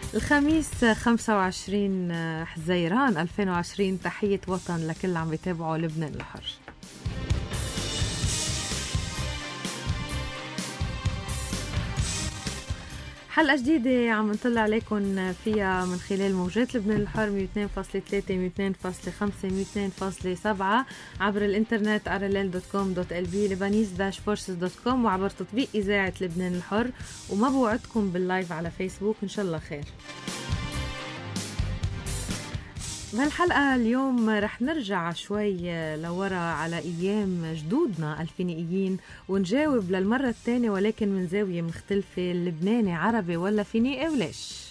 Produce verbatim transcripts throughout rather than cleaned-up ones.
الخميس خمسة وعشرين حزيران ألفين وعشرين. تحية وطن لكل عم بيتابعوا لبنان الحر. حلقة جديدة عم نطلع عليكم فيها من خلال موجات لبنان الحر مية واثنين فاصلة ثلاثة مية واثنين فاصلة خمسة مية واثنين فاصلة سبعة عبر الانترنت آر إل إل دوت كوم دوت إل بي لبنانيز داش فورسز دوت كوم وعبر تطبيق إذاعة لبنان الحر. وما بوعدكم باللايف على فيسبوك، إن شاء الله خير. بهالحلقة اليوم رح نرجع شوي لورا على أيام جدودنا الفينيقيين ونجاوب للمرة الثانية ولكن من زاوية مختلفة: اللبناني عربي ولا فينيقي وليش؟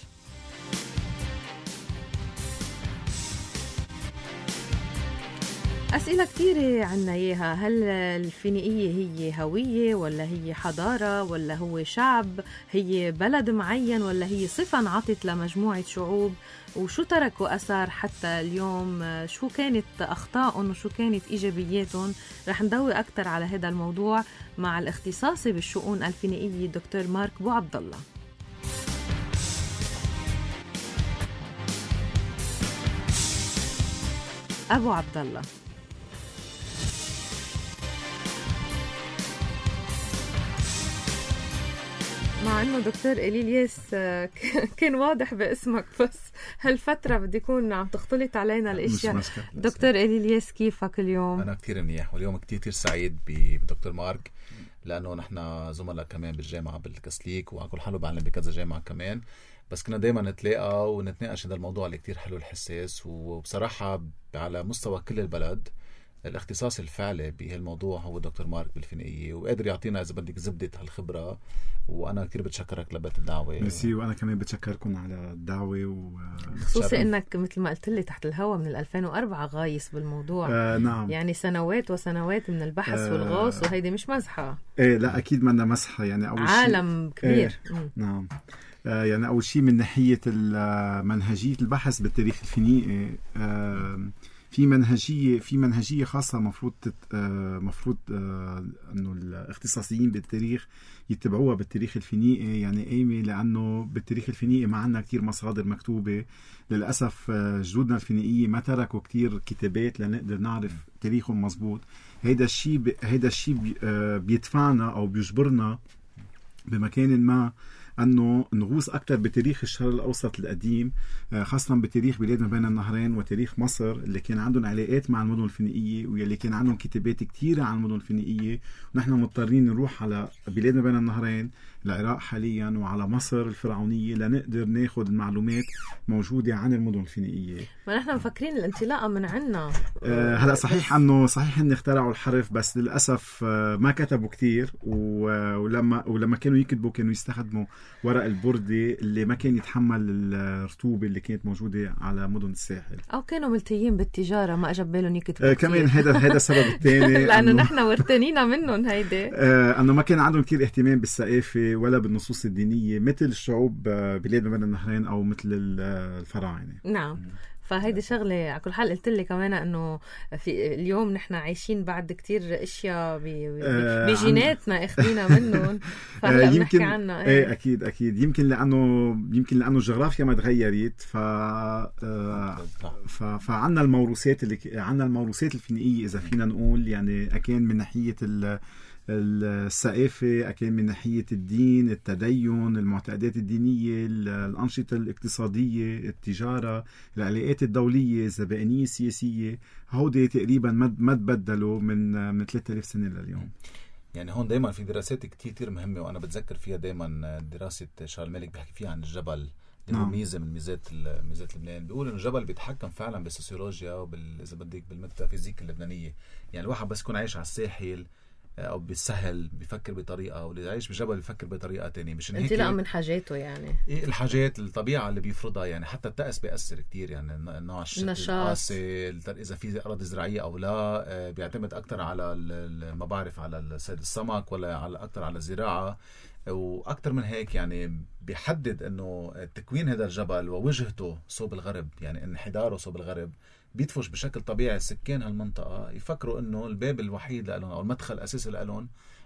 أسئلة كتيرة عنا إياها. هل الفينيقية هي هوية ولا هي حضارة ولا هو شعب؟ هي بلد معين ولا هي صفة انعطت لمجموعة شعوب؟ وشو تركوا أثر حتى اليوم؟ شو كانت أخطائهم وشو كانت إيجابياتهم؟ رح ندوي أكتر على هذا الموضوع مع الاختصاصي بالشؤون الفينيقية دكتور مارك بو عبد الله. أبو عبد الله، مع انه دكتور إليلياس كان واضح باسمك بس هالفترة بدي يكون عم تختلط علينا الاشياء. دكتور إليلياس، كيفك اليوم؟ انا كتير منيح، واليوم كتير كتير سعيد بدكتور مارك لانه نحن زملاء كمان بالجامعة بالكاثوليك وعلى كل حال بعلم بكذا جامعة كمان، بس كنا دايما نتلاقى ونتناقش هذا الموضوع اللي كتير حلو الحساس. وبصراحة على مستوى كل البلد الاختصاص الفعلي بهالموضوع هو دكتور مارك بالفينيقية، وقادر يعطينا إذا بدك زبدة هالخبرة. وأنا كتير بتشكرك لبيت الدعوة. ميرسي، وأنا كمان بتشكركم على الدعوة و... خصوصي إنك مثل ما قلت لي تحت الهواء من ألفين وأربعة غايس بالموضوع. آه نعم، يعني سنوات وسنوات من البحث آه والغوص، وهيدي مش مزحة. إيه لا أكيد ما مزحة، يعني أول عالم شيء كبير. إيه نعم. آه يعني أول شيء من ناحية منهجية البحث بالتاريخ الفينيقي، آه في منهجية في منهجية خاصة مفروض آه مفروض آه إنه الاختصاصيين بالتاريخ يتبعوها بالتاريخ الفينيقي. يعني قايمة لأنه بالتاريخ الفينيقي ما عندنا كتير مصادر مكتوبة للأسف. آه جدودنا الفينيقية ما تركوا كتير كتابات لنقدر نعرف تاريخهم مزبوط. هيدا الشيء ب... هيدا الشيء بي... آه بيدفعنا أو بيجبرنا بمكان ما أنه نغوص أكثر بتاريخ الشرق الأوسط القديم، خاصة بتاريخ بلادنا بين النهرين وتاريخ مصر اللي كان عندهم علاقات مع المدن الفينيقية واللي كان عندهم كتابات كتيرة عن المدن الفينيقية. ونحن مضطرين نروح على بلادنا بين النهرين، العراق حاليا، وعلى مصر الفرعونية لنقدر ناخد المعلومات موجودة عن المدن الفينيقية. ما نحن مفكرين الانطلاقة من عنا. آه هلا صحيح أنه صحيح أن اخترعوا الحرف، بس للأسف آه ما كتبوا كتير، ولما ولما كانوا يكتبوا كانوا يستخدموا ورق البردة اللي ما كان يتحمل الرطوبة اللي كانت موجودة على مدن الساحل، أو كانوا ملتيين بالتجارة ما أجب بالهم يكتبوا آه كمان. هذا هذا السبب الثاني لأنه نحن ورتنينا منهم هيدي. آه أنه ما كان عندهم كتير اهتمام بالثقافة ولا بالنصوص الدينية مثل الشعوب بلاد بين النهرين أو مثل الفراعنة. نعم، فهيدي شغلة على كل حال. قلت لي كمان انه في اليوم نحن عايشين بعد كتير اشياء بجيناتنا اخذينا منهم، فهلا بنحكي عنها. ايه, ايه اكيد اكيد يمكن لانه يمكن لانه الجغرافيا ما تغيرت، ف فعنا الموروثات اللي عنا الموروثات الفينيقية اذا فينا نقول، يعني اكان من ناحية ال الثقافة، أكان من ناحية الدين، التدين، المعتقدات الدينية، الأنشطة الاقتصادية، التجارة، العلاقات الدولية، الزبائنية السياسية، هودي تقريبا ما تبدلوا من من ثلاثة آلاف سنة لليوم. يعني هون دايما في دراسات كتير كتير مهمة، وأنا بتذكر فيها دايما دراسة شارل مالك بيحكي فيها عن الجبل. نعم. ميزة من ميزات ميزات لبنان، بيقول إنه الجبل بيتحكم فعلا بالسوسيولوجيا وبال إذا بدك بالميتافيزيك اللبنانية. يعني الواحد بس يكون عايش على الساحل او بالسهل بيفكر بطريقه، واللي عايش بجبل بيفكر بطريقه تانية. مش هيك انطلاقا من حاجاته، يعني إيه الحاجات الطبيعه اللي بيفرضها. يعني حتى الطقس بيأثر كتير، يعني نوع النشاط، اذا في اراضي زراعيه او لا، بيعتمد اكتر على ما بعرف على صيد السمك ولا على اكتر على الزراعه. واكتر من هيك يعني بيحدد انه تكوين هذا الجبل ووجهته صوب الغرب، يعني انحداره صوب الغرب بيدفش بشكل طبيعي سكان هالمنطقة يفكروا انه الباب الوحيد لهم او المدخل الاساسي لهم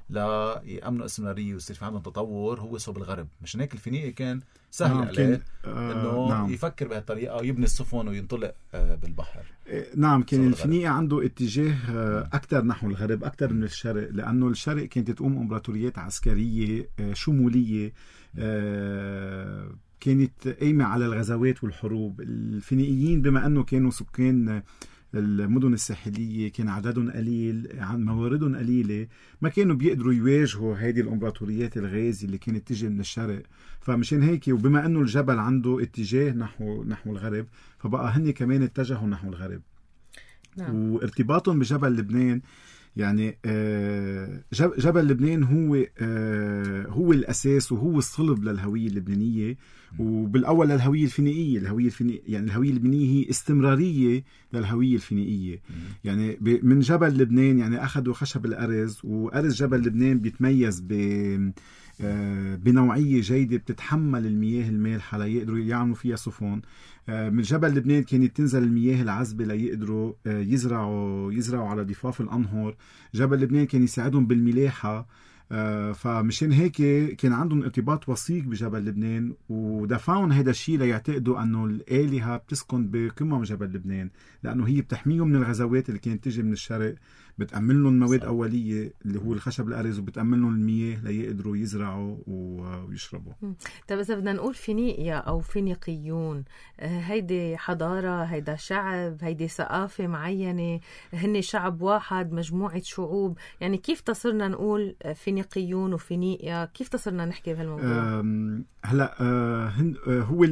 لا يأمنوا استمرارية ويصير في عندهم تطور هو صوب الغرب. مش هيك الفينيقي كان سهل نعم عليه آه انه نعم. يفكر بهالطريقة ويبني السفن وينطلق آه بالبحر. نعم كان الفينيقي عنده اتجاه آه أكثر نحو الغرب أكثر من الشرق، لأنه الشرق كانت تقوم إمبراطوريات عسكرية آه شمولية آه كانت قايمة على الغزوات والحروب. الفينيقيين بما أنه كانوا سكان المدن الساحلية كان عددهم قليل، عن مواردهم قليلة، ما كانوا بيقدروا يواجهوا هذه الامبراطوريات الغازية اللي كانت تيجي من الشرق. فمشان هيك وبما انه الجبل عنده اتجاه نحو نحو الغرب، فبقى هن كمان اتجهوا نحو الغرب. نعم. وارتباطهم بجبل لبنان يعني جبل لبنان هو هو الأساس وهو الصلب للهوية اللبنانية، وبالأول للهوية الفينيقية. الهوية الفينيقية يعني الهوية اللبنانية هي استمرارية للهوية الفينيقية. يعني من جبل لبنان يعني أخذوا خشب الأرز، وأرز جبل لبنان بيتميز ب بنوعية جيدة بتتحمل المياه المالحة ليقدروا يعملوا فيها سفن. من جبل لبنان كانت تنزل المياه العذبة ليقدروا يزرعوا يزرعوا على ضفاف الأنهر. جبل لبنان كان يساعدهم بالملاحة. فمشان هيك كان عندهم ارتباط وثيق بجبل لبنان، ودفعهم هذا الشيء ليعتقدوا أنه الآلهة بتسكن بقمم جبل لبنان، لأنه هي بتحميهم من الغزوات اللي كانت تجي من الشرق، بتأمن لهم مواد أولية اللي هو الخشب الأرز، وبتأمن لهم المياه ليقدروا يزرعوا ويشربوا. طب إذا بدنا نقول فينيقيا أو فينيقيون، هيدي حضارة، هيدا شعب، هيدي ثقافة معينة، هن شعب واحد، مجموعة شعوب، يعني كيف تصرنا نقول فينيقيون وفينيقيا؟ كيف تصرنا نحكي بهالموضوع؟ هلا هو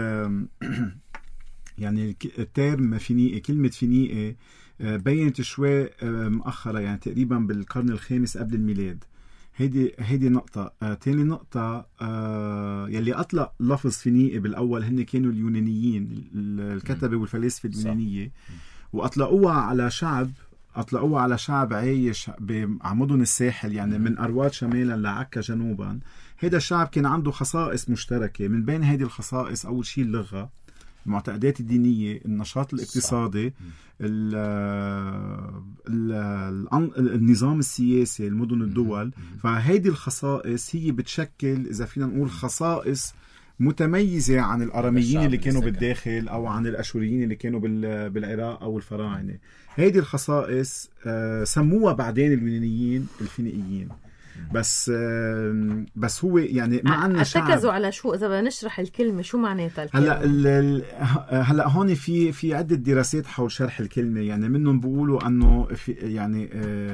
يعني التيرم فينيقي، كلمة فينيقي بينت شوي مؤخرة، يعني تقريبا بالقرن الخامس قبل الميلاد. هيدي هيدي نقطة. آه، تاني نقطة آه، يلي أطلق لفظ فينيقي بالأول هن كانوا اليونانيين، الكتبة والفلاسفة اليونانية، وأطلقوها على شعب أطلقوها على شعب عايش بعمودن الساحل، يعني من أرواد شمالا لعكا جنوبا. هذا الشعب كان عنده خصائص مشتركة، من بين هذه الخصائص أول شيء اللغة، المعتقدات الدينية، النشاط الاقتصادي، ال ال النظام السياسي، المدن الدول. فهيدي الخصائص هي بتشكل إذا فينا نقول خصائص متميزة عن الأراميين اللي كانوا بالداخل أو عن الأشوريين اللي كانوا بالعراق أو الفراعنة. هيدي الخصائص سموها بعدين اليونانيين الفينيقيين. بس بس هو يعني ما عندنا شعب. ارتكزوا على شو؟ اذا بدنا نشرح الكلمه شو معناتها الكلمه؟ هلا هلا هون في في عده دراسات حول شرح الكلمه، يعني منهم بيقولوا انه في يعني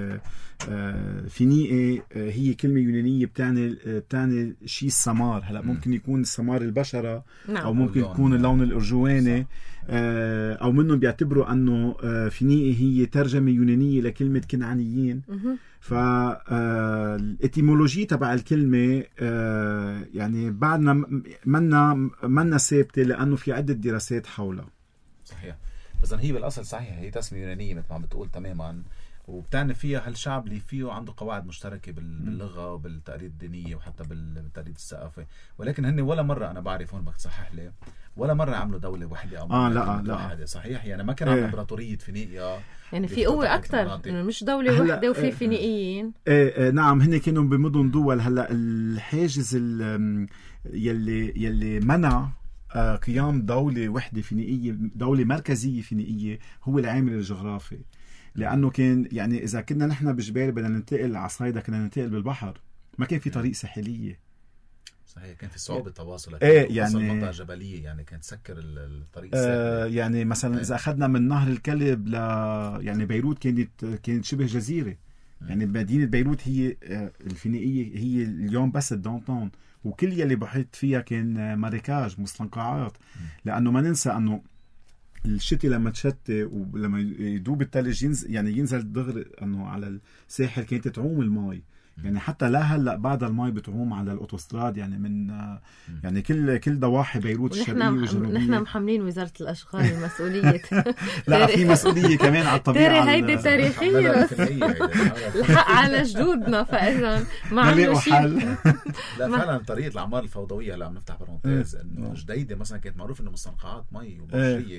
فينيقي هي كلمه يونانيه بتعني بتعني شيء السمار. هلا ممكن يكون السمار البشره، نعم. او ممكن يكون اللون الارجواني، او منهم بيعتبروا انه فينيقي هي ترجمه يونانيه لكلمه كنعانيين. فالاتيمولوجي تبع الكلمة يعني بعدنا منا منا ثابتة، لأنه في عدة دراسات حولها. صحيح. بس هي بالأصل صحيح هي تسمية يونانية مثل ما عم بتقول تماما، وبتعني فيها هالشعب اللي فيه عنده قواعد مشتركة باللغة وبالتقاليد الدينية وحتى بالتقاليد الثقافة. ولكن هن ولا مرة أنا بعرف هون بدك تصحح لي، ولا مرة عملوا دولة واحدة أو آه لا لا واحدة. صحيح، يعني ما كان عندنا إمبراطورية فينيقيا، يعني في قوة أكتر، مش دولة واحدة وفي فينيقيين. ايه ايه نعم، هن كانوا بمدن دول. هلا الحاجز يلي يلي منع قيام دولة وحدة فينيقية، دولة مركزية فينيقية، هو العامل الجغرافي. لأنه كان يعني إذا كنا نحن بجبال بدنا ننتقل على صيدا كنا ننتقل بالبحر، ما كان في طريق ساحلية. صحيح، كان في صعوبة تواصل. ايه يعني منطقة جبلية، يعني كانت تسكر الطريق آه يعني مثلا ايه. إذا أخذنا من نهر الكلب ل يعني بيروت كانت كانت شبه جزيرة. يعني مدينة بيروت هي الفينيقية هي اليوم بس الدونتون، وكل يلي بحيط فيها كان ماريكاج، مستنقعات. لأنه ما ننسى أنه الشتي لما تشتي ولما يدوب الثلج ينزل، يعني ينزل دغري انه على الساحل كانت تعوم الماء. يعني حتى لا هلا بعد الماء بتعوم على الاوتوستراد، يعني من يعني كل كل ضواحي بيروت الشرقيه والجنوبيه. نحن محملين وزاره الاشغال المسؤوليه. لا في مسؤوليه كمان على الطبيعه. هيدي تاريخيه بس الحق على جدودنا، فاذا ما عندنا شيء. لا فعلا طريقه الاعمار الفوضويه. هلا عم نفتح برونتيز انه جديده مثلا كانت معروف انه مستنقعات مي ومشيه،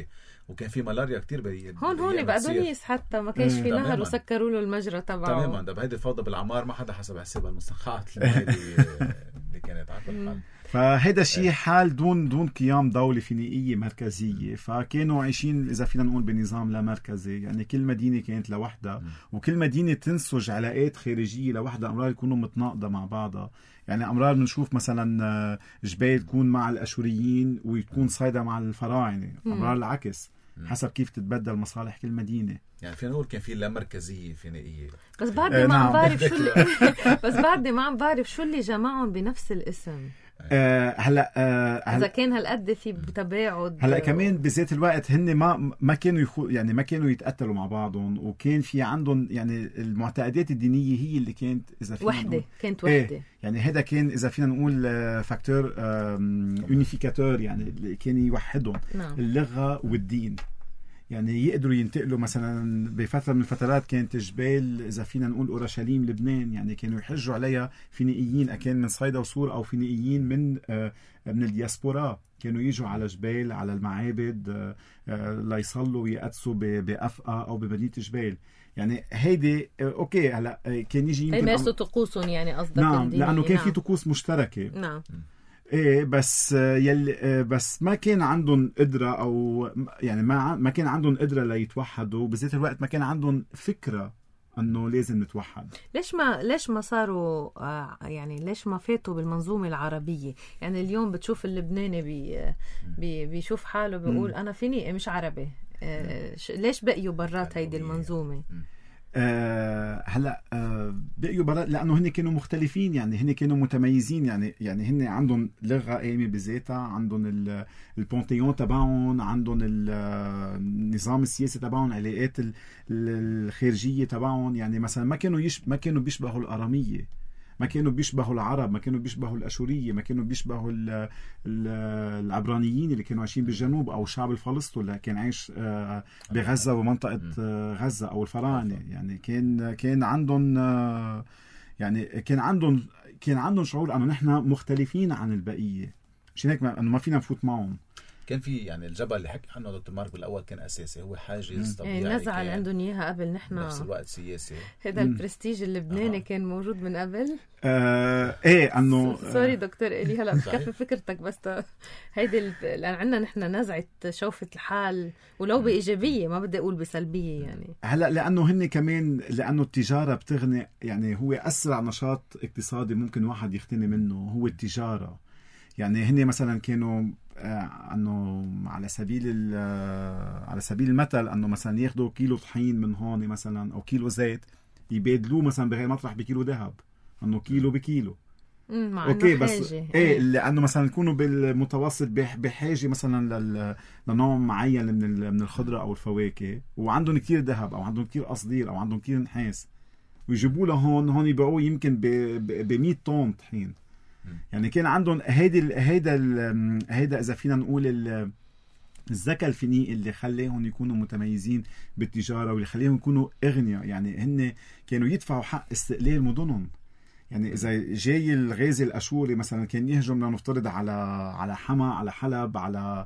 وكان في ملاريا كتير بي... هون هون بأدونيس حتى ما كانش في نهر وسكروا له المجرى تبعه تماما. ده بهيدي الفوضى بالعمار ما حدا حسب حساب المستنقعات اللي كانت على كل حال. فهذا شيء حال دون دون قيام دولة فينيقية مركزية، فكانوا عايشين إذا فينا نقول بنظام لا مركزي، يعني كل مدينة كانت لوحدها وكل مدينة تنسج علاقات خارجية لوحدها، أمرار يكونوا متناقضة مع بعضها. يعني أمرار بنشوف مثلا جبال تكون مع الأشوريين ويكون صيدا مع الفراعنة، أمرار العكس حسب كيف تتبدل مصالح كل مدينة. يعني فينا نقول كان في لا مركزية فينيقية. بس بعدني ما عم بعرف شو اللي بس بعدني ما عم بعرف شو اللي جمعهم بنفس الاسم. آه هلا آه اذا كان هالقد في تباعد. هلا كمان بذات الوقت هن ما ما كانوا يخو يعني ما كانوا يتقتلوا مع بعضهم، وكان في عندهم يعني المعتقدات الدينيه هي اللي كانت اذا فينا وحده كانت وحده. ايه يعني هذا كان اذا فينا نقول فاكتور يونيفيكاتور، يعني اللي كان يوحدهم. نعم. اللغه والدين، يعني يقدروا ينتقلوا مثلا بفترة من الفترات كانت جبال إذا فينا نقول أورشليم لبنان، يعني كانوا يحجوا عليها فينيقيين أكان من صيدا وصور أو فينيقيين من آه من الدياسبورا، كانوا يجوا على جبال على المعابد آه آه ليصلوا ويقدسوا بأفقى أو بمدينة جبال. يعني هيدي آه أوكي هلا آه كان يجي يمكن يمارسوا طقوسهم يعني قصدك. نعم لأنه كان نعم. في طقوس مشتركة. نعم. ايه بس يلي بس ما كان عندهم قدرة او يعني ما ما كان عندهم قدرة ليتوحدوا، بذات الوقت ما كان عندهم فكرة انه لازم نتوحد. ليش ما ليش ما صاروا يعني ليش ما فاتوا بالمنظومة العربية؟ يعني اليوم بتشوف اللبناني بي بي بيشوف حاله بيقول انا فيني مش عربي، ليش بقيوا برات هيدي المنظومة؟ آه هلا آه بقيوا برا لانه هن كانوا مختلفين، يعني هن كانوا متميزين، يعني يعني هن عندهم لغه قايمه بذاتها، عندهم البونتيون تبعهم، عندهم النظام السياسي تبعهم، علاقات الخارجيه تبعهم. يعني مثلا ما كانوا يش ما كانوا بيشبهوا الاراميه، ما كانوا بيشبهوا العرب، ما كانوا بيشبهوا الأشورية، ما كانوا بيشبهوا ال ال العبرانيين اللي كانوا عايشين بالجنوب، أو الشعب الفلسطيني اللي كان عايش بغزة ومنطقة غزة، أو الفراعنة. يعني كان كان عندهم يعني كان عندهم كان عندهم شعور أنه نحن مختلفين عن البقية، عشان هيك ما فينا نفوت معهم. كان في يعني الجبل اللي حكي عنه دكتور مارك بالاول كان اساسي، هو حاجز طبيعي. النزعه اللي عندهم اياها قبل نحن بنفس الوقت سياسي. هذا البرستيج اللبناني آه. كان موجود من قبل. آه ايه انه سوري دكتور الي هلا بكفي فكرتك، بس هيدي لان عندنا نحن نزعه شوفه الحال، ولو بايجابيه ما بدي اقول بسلبيه. يعني هلا لانه هن كمان لانه التجاره بتغني، يعني هو اسرع نشاط اقتصادي ممكن واحد يغتني منه هو التجاره. يعني هن مثلا كانوا آه انه على سبيل على سبيل المثل انه مثلا ياخذوا كيلو طحين من هون مثلا او كيلو زيت يبادلوه مثلا بغير مطرح بكيلو ذهب، انه كيلو بكيلو. مع اوكي بس ايه لانه مثلا يكونوا بالمتوسط بحاجه مثلا لنوع معين من من الخضره او الفواكه، وعندهم كثير ذهب او عندهم كثير قصدير او عندهم كثير نحاس، ويجيبوا له هون هون يبيعوه يمكن ب مية طن طحين. يعني كان عندهم هيدا هيدا هيدا اذا فينا نقول الذكاء الفني اللي خليهم يكونوا متميزين بالتجاره، واللي خليهم يكونوا اغنياء. يعني هن كانوا يدفعوا حق استقلال مدنهم. يعني اذا جاي الغازي الاشوري مثلا كان يهجم لنفترض على على حما، على حلب، على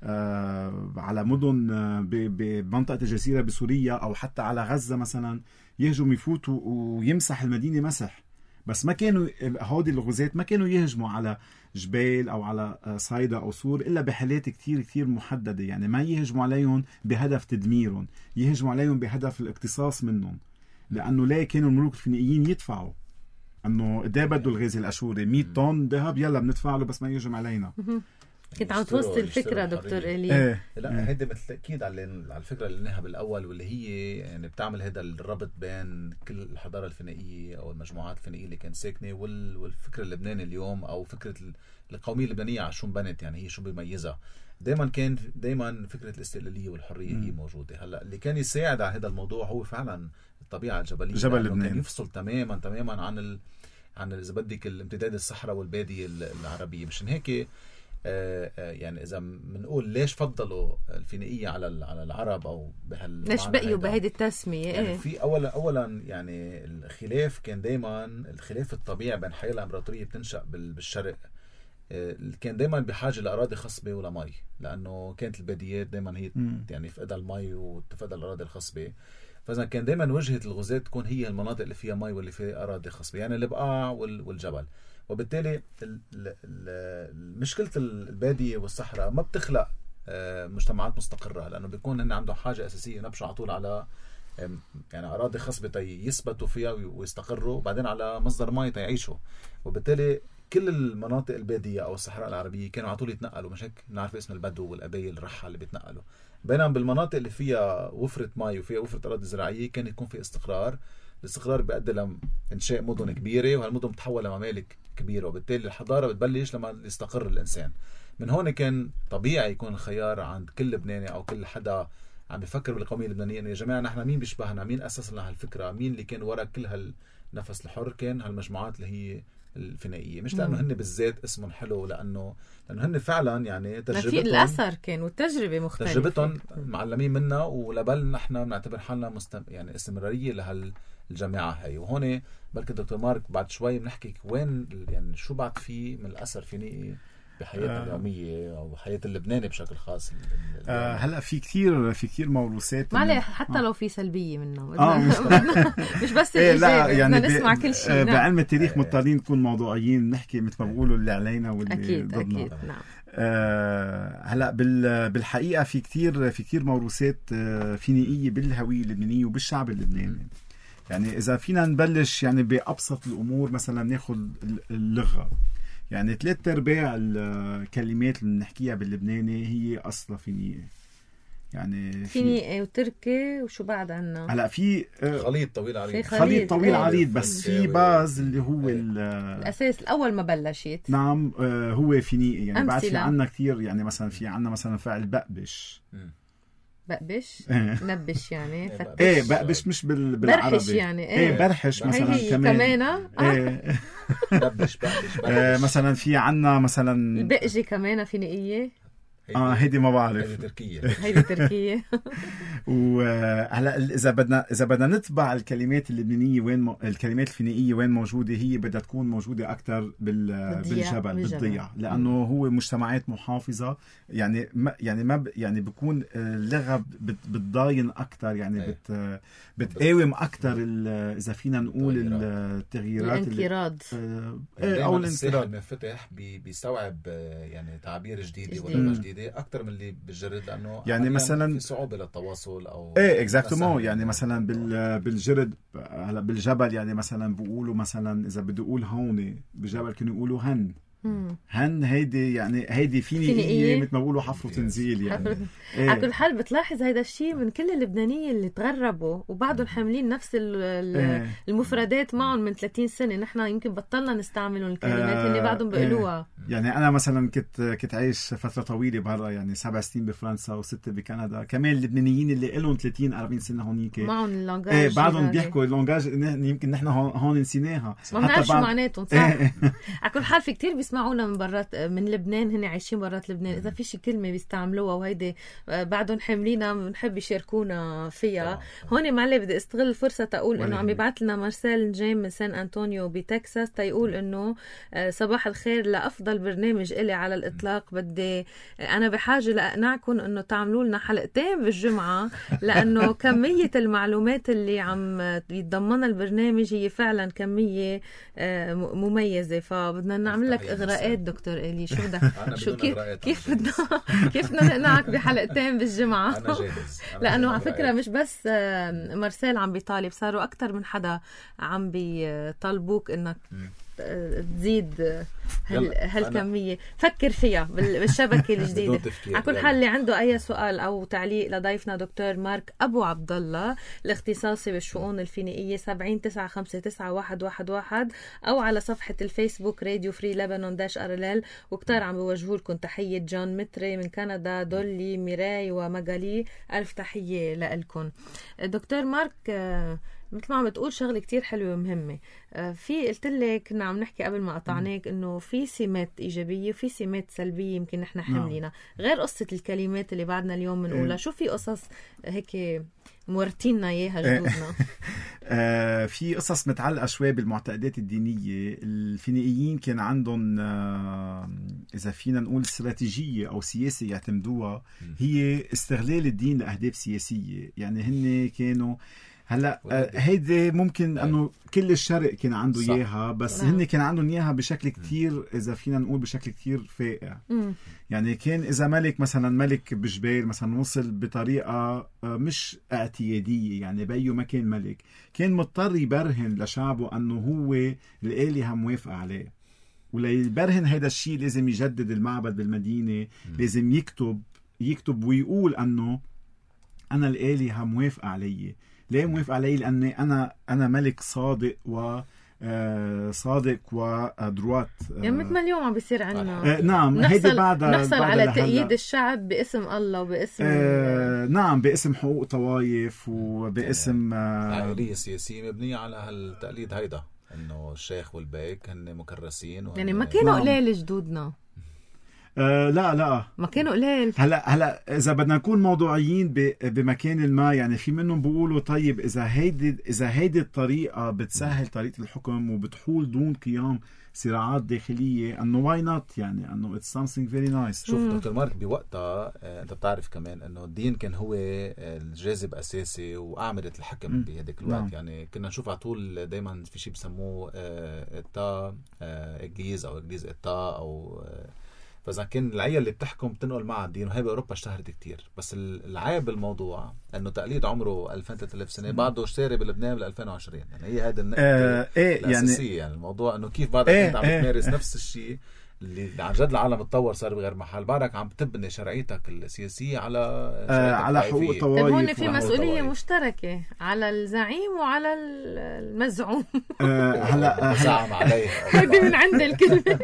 آه على مدن بمنطقه الجزيره بسوريا، او حتى على غزه مثلا، يهجم يفوت ويمسح المدينه مسح. بس ما كانوا هودي الغزاة ما كانوا يهجموا على جبال أو على صيدا أو سور إلا بحالات كتير كتير محددة. يعني ما يهجموا عليهم بهدف تدميرهم، يهجموا عليهم بهدف الاقتصاص منهم. لأنه لا كانوا الملوك الفينيقيين يدفعوا أنه ده بدو الغازي الأشوري مية طن ذهب، يلا بندفع له بس ما يهجم علينا. كنت عم توصل الفكرة دكتور إلي. ايه لا هيدا بالتأكيد على على الفكرة اللي قلناها بالأول، واللي هي يعني بتعمل هذا الربط بين كل الحضارة الفينيقية أو المجموعات الفينيقية اللي كانت ساكنة والفكرة اللبناني اليوم، أو فكرة القومية اللبنانية على شو انبنت، يعني هي شو بيميزها. دايما كان دايما فكرة الاستقلالية والحرية هي موجودة. هلا اللي كان يساعد على هذا الموضوع هو فعلا الطبيعة الجبلية، جبل لبنان كان يفصل تماما تماما عن ال... عن إذا بدك الامتداد الصحراء والبادية العربية. مشان هيك آه آه يعني إذا بنقول ليش فضلوا الفينيقية على على العرب أو بهال ليش بقيوا بهيدي التسمية؟ يعني إيه؟ في أولا أولا يعني الخلاف كان دايما الخلاف الطبيعي بين حياة الإمبراطورية بتنشأ بالشرق كان دايما بحاجة لأراضي خصبة ولا مي، لأنه كانت الباديات دايما هي مم. يعني فقدها المي وتفقدها الأراضي الخصبة. فإذا كان دايما وجهة الغزاة تكون هي المناطق اللي فيها مي واللي فيها أراضي خصبة، يعني البقاع والجبل. وبالتالي مشكلة البادية والصحراء ما بتخلق مجتمعات مستقرة، لأنه بيكون هن عندهم حاجة أساسية نبشوا على طول على يعني أراضي خصبة يثبتوا فيها ويستقروا، وبعدين على مصدر مي يعيشوا. وبالتالي كل المناطق البادية أو الصحراء العربية كانوا على طول يتنقلوا، مش هيك نعرف اسم البدو والقبائل الرحة اللي بيتنقلوا. بينما بالمناطق اللي فيها وفرة مي وفيها وفرة أراضي زراعية كان يكون في استقرار. الاستقرار بيؤدي لإنشاء مدن كبيرة، وهالمدن بتتحول لممالك كبيرة، وبالتالي الحضارة بتبلش لما يستقر الإنسان. من هون كان طبيعي يكون الخيار عند كل لبناني أو كل حدا عم بيفكر بالقومية اللبنانية إنه يا جماعة نحن مين بيشبهنا، مين أسس لنا هالفكرة، مين اللي كان وراء كل هالنفس الحر، كان هالمجموعات اللي هي الفينيقية. مش لأنه هن بالذات اسمهم حلو، لأنه لأنه هن فعلا يعني تجربتهم الأثر كان والتجربة مختلفة، تجربتهم معلمين منا، ولبل نحن بنعتبر حالنا مستم... يعني استمرارية لهالجامعة هاي. وهون بلكي دكتور مارك بعد شوي بنحكي وين يعني شو بعد فيه من الأثر فينيقي بحياتنا آه. اليومية أو حياة اللبناني بشكل خاص. آه هلا في كتير في كتير موروثات، ما عليه حتى آه. لو في سلبية منه آه مش, مش بس إيه لا يعني نسمع كل شيء. آه بعلم التاريخ مضطرين نكون موضوعيين، نحكي مثل ما بقولوا اللي علينا واللي أكيد ضدنا. أكيد نعم. آه هلا بالحقيقة في كتير في كتير موروثات آه فينيقية بالهوية اللبنانية وبالشعب اللبناني. يعني إذا فينا نبلش يعني بأبسط الأمور، مثلا ناخد اللغة. يعني ثلاث ارباع الكلمات اللي بنحكيها باللبناني هي اصلا فينيقية. يعني فينيقي وتركي وشو بعد عنا؟ هلا في خليط طويل عريض، خليط طويل عريض، بس في باز اللي هو الاساس الاول ما بلشت. نعم هو فينيقي. يعني بعد في عنا كثير، يعني مثلا في عنا مثلا فعل بقبش. بقبش نبش يعني فتش. ايه بقبش مش بال... بالعربي برحش يعني ايه, إيه برحش مثلا هي كمان كمان ايه بقبش بقبش آه مثلا في عنا مثلا البقجي كمان فينيقية. اه هيدي ما بعرف، هيدي تركية هيدي تركية. وهلا اذا بدنا اذا بدنا نتبع الكلمات اللبنانية وين م... الكلمات الفينيقية وين موجودة، هي بدها تكون موجودة اكثر بال... بالجبل بالضياع، لانه هو مجتمعات محافظة. يعني ما يعني ما ب... يعني بيكون اللغة بت... بتضاين اكثر، يعني بت... بتقاوم اكثر ال... اذا فينا نقول التغييرات الانقراض اللي... او الانقراض المنفتح بي... بيستوعب يعني تعابير جديدة ولا جديدة اكثر من اللي بالجرد، لانه يعني مثلا في صعوبة للتواصل او ايه اكزاكتومون. يعني مثلا بال بالجرد هلا بالجبل، يعني مثلا بيقولوا مثلا اذا بدي اقول هون بالجبل كانوا يقولوا هن مم. هن هيدي يعني هيدي فينيقية مثل ما بيقولوا حفر وتنزيل. يعني إيه. على كل حال بتلاحظ هيدا الشيء من كل اللبنانيين اللي تغربوا وبعدهم حاملين نفس إيه. المفردات معهم من ثلاثين سنة. نحن يمكن بطلنا نستعملوا الكلمات آه اللي بعدهم بيقولوها. إيه. يعني أنا مثلا كنت كنت عايش فترة طويلة برا، يعني سبع سنين بفرنسا وستة بكندا. كمان اللبنانيين اللي لهم ثلاثين أربعين سنة هونيك معهم اللونجاج إيه بعدهم بيحكوا اللونجاج يمكن نحن هون نسيناها، ما بنعرف شو معناتهم صح. إيه. على كل حال في كتير بيسمعونا من برات من لبنان، هن عايشين برات لبنان. اذا في شي كلمه بيستعملوها وهيدي بعدهم حاملينها بنحب يشاركونا فيها. هون معلي بدي استغل الفرصه تقول انه عم يبعث لنا مارسيل نجيم من سان انطونيو بتكساس تيقول انه صباح الخير، لافضل برنامج إلي على الاطلاق. بدي انا بحاجه لاقنعكم انه تعملوا لنا حلقتين بالجمعه، لانه كميه المعلومات اللي عم يتضمنها البرنامج هي فعلا كميه مميزه. فبدنا نعمل لك اغراءات دكتور إلي. شو بدك شو كيف كيف بدنا كيف بدنا نقنعك بحلقتين بالجمعة؟ أنا جاهز. لأنه على فكرة مش بس مارسيل عم بيطالب، صاروا أكتر من حدا عم بيطالبوك إنك تزيد هالكمية. فكر فيها بالشبكة الجديدة. على كل حال اللي عنده أي سؤال أو تعليق لضيفنا دكتور مارك أبو عبد الله الاختصاصي بالشؤون الفينيقية سبعين تسعة خمسة تسعة واحد واحد واحد أو على صفحة الفيسبوك راديو فري لبنان داش أرلال. وكتار عم بوجهوا لكم تحية جون متري من كندا، دولي ميراي ومغالي، ألف تحية لكم. دكتور مارك، مثل ما عم بتقول شغله كتير حلوه ومهمه. في قلت لك كنا عم نحكي قبل ما قطعناك انه في سمات ايجابيه وفي سمات سلبيه يمكن نحن حملينا، غير قصه الكلمات اللي بعدنا اليوم بنقولها. شو في قصص هيك مورتينا اياها جدودنا؟ آه في قصص متعلقه شوي بالمعتقدات الدينيه. الفينيقيين كان عندهم آه اذا فينا نقول استراتيجيه او سياسه يعتمدوها، هي استغلال الدين لاهداف سياسيه. يعني هن كانوا هلا آه هيدي ممكن انه كل الشرق كان عنده اياها، بس صح. هن كان عندهم اياها بشكل كتير اذا فينا نقول بشكل كتير فائع. يعني كان اذا ملك مثلا ملك بجبال مثلا وصل بطريقه مش اعتياديه، يعني بيو ما كان ملك، كان مضطر يبرهن لشعبه انه هو الالهه موافقه عليه، وليبرهن هذا الشيء لازم يجدد المعبد بالمدينه، لازم يكتب يكتب ويقول انه انا الالهه موافقه علي. ليه موافق علي؟ لأني أنا أنا ملك صادق و صادق ودروات. يعني مثل ما اليوم عم بيصير عنا. آه نعم، هيدي بعد نحصل على تأييد الشعب باسم الله وباسم آه نعم باسم حقوق طوائف وباسم عائلية آه سياسية مبنية على هالتقليد هيدا، إنه الشيخ والبيك هن مكرسين. يعني ما كانوا قليل جدودنا. آه لا لا ما كانوا قليل. هلا هلا اذا بدنا نكون موضوعيين بمكان ما، يعني في منهم بيقولوا طيب اذا هيدي اذا هيدي الطريقه بتسهل طريقه الحكم وبتحول دون قيام صراعات داخليه، انه واي نوت، يعني انه اتس سمثينج فيري نايس. شوف دكتور مارك، بوقتها انت بتعرف كمان انه الدين كان هو الجاذب اساسي واعمده الحكم بهديك الوقت. نعم. يعني كنا نشوف على طول دائما في شيء بسموه اتا اجليز او اجليز اتا او فإذا كان العيال اللي بتحكم بتنقل معها الدين، وهي بأوروبا اشتهرت كتير. بس العيب بالموضوع أنه تقليد عمره ألفين ثلاثة آلاف سنة بعده اشتري بلبنان بال ألفين وعشرين. يعني هي هذا النقطة آه ايه الأساسية. يعني, يعني الموضوع أنه كيف بعدك ايه أنت عم ايه تمارس نفس الشيء اللي عن جد العالم اتطور صار بغير محل، بعدك عم تبني شرعيتك السياسية على آه على حقوق طوائف. طيب هون في مسؤولية مشتركة على الزعيم وعلى المزعوم. آه هلا زعم عليها هذه من عند الكلمة.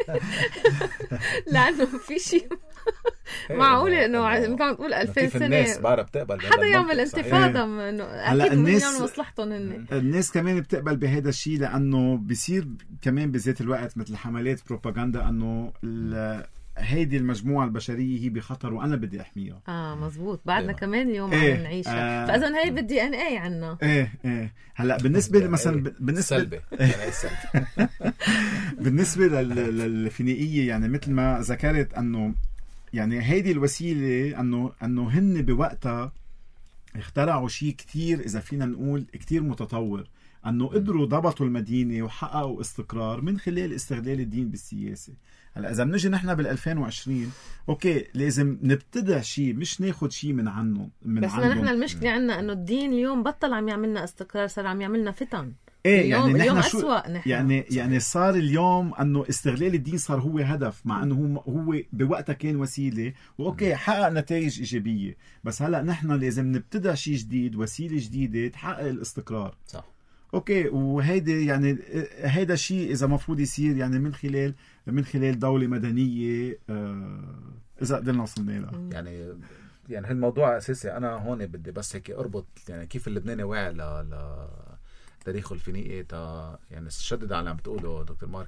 لأنه في شيء معقولة انه مثل ما بتقول ألفين سنة الناس بعرف بتقبل حدا يعمل انتفاضة انه اكيد الناس مصلحتهم هن. الناس كمان بتقبل بهذا الشيء لانه بيصير كمان بذات الوقت مثل حملات بروباغندا انه هيدي المجموعة البشرية هي بخطر وأنا بدي أحميها. آه مزبوط، بعدنا كمان اليوم ايه عم نعيشها. آه فإذا هي بالدي إن إيه عنا. إيه إيه هلا بالنسبة مثلا بالنسبة سلبي بالنسبة للفينيقية، يعني مثل ما ذكرت أنه يعني هيدي الوسيلة أنه أنه هن بوقتها اخترعوا شيء كتير إذا فينا نقول كتير متطور، أنه قدروا ضبطوا المدينة وحققوا استقرار من خلال استغلال الدين بالسياسة. هلا إذا بنجي نحن بالألفين وعشرين أوكي لازم نبتدع شيء مش ناخد شيء من عنه من بس نحن المشكلة عنا أنه الدين اليوم بطل عم يعملنا استقرار، صار عم يعملنا فتن. ايه اليوم يعني اليوم نحن أسوأ نحن. يعني يعني صار اليوم انه استغلال الدين صار هو هدف، مع انه هو هو بوقتها كان وسيله واوكي حقق نتائج ايجابيه، بس هلا نحن لازم نبتدع شيء جديد، وسيله جديده تحقق الاستقرار. صح اوكي وهيدي يعني هيدا الشيء اذا مفروض يصير يعني من خلال من خلال دوله مدنيه آه اذا قدرنا وصلنا لها. يعني يعني هالموضوع اساسي. انا هون بدي بس هيك اربط يعني كيف اللبناني واعي ل ل تاريخه الفينيقي، تا يعني شدد على اللي عم بتقوله دكتور مارك،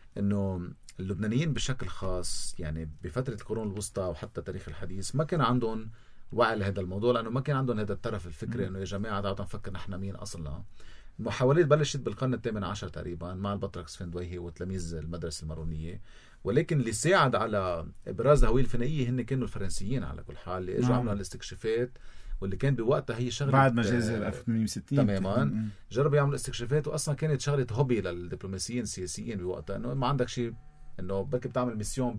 انه اللبنانيين بشكل خاص يعني بفتره القرون الوسطى وحتى تاريخ الحديث ما كان عندهم وعي لهذا الموضوع، لانه ما كان عندهم هذا الطرف الفكري انه يا جماعه تعالوا نفكر نحن مين اصلنا. المحاولات بلشت بالقرن الثامن عشر تقريبا مع البطرك سفندويهي وتلاميذ المدرسه المارونيه، ولكن اللي ساعد على ابراز الهويه الفينيقيه هن كانوا الفرنسيين على كل حال، اللي اجوا عملوا الاستكشافات واللي كان بوقتها هي شغله بعد مجازر ألف وثمانمية وستين تماما. جربوا يعملوا استكشافات، واصلا كانت شغله هوبي للدبلوماسيين السياسيين بوقتها، انه ما عندك شيء انه بركي بتعمل ميسيون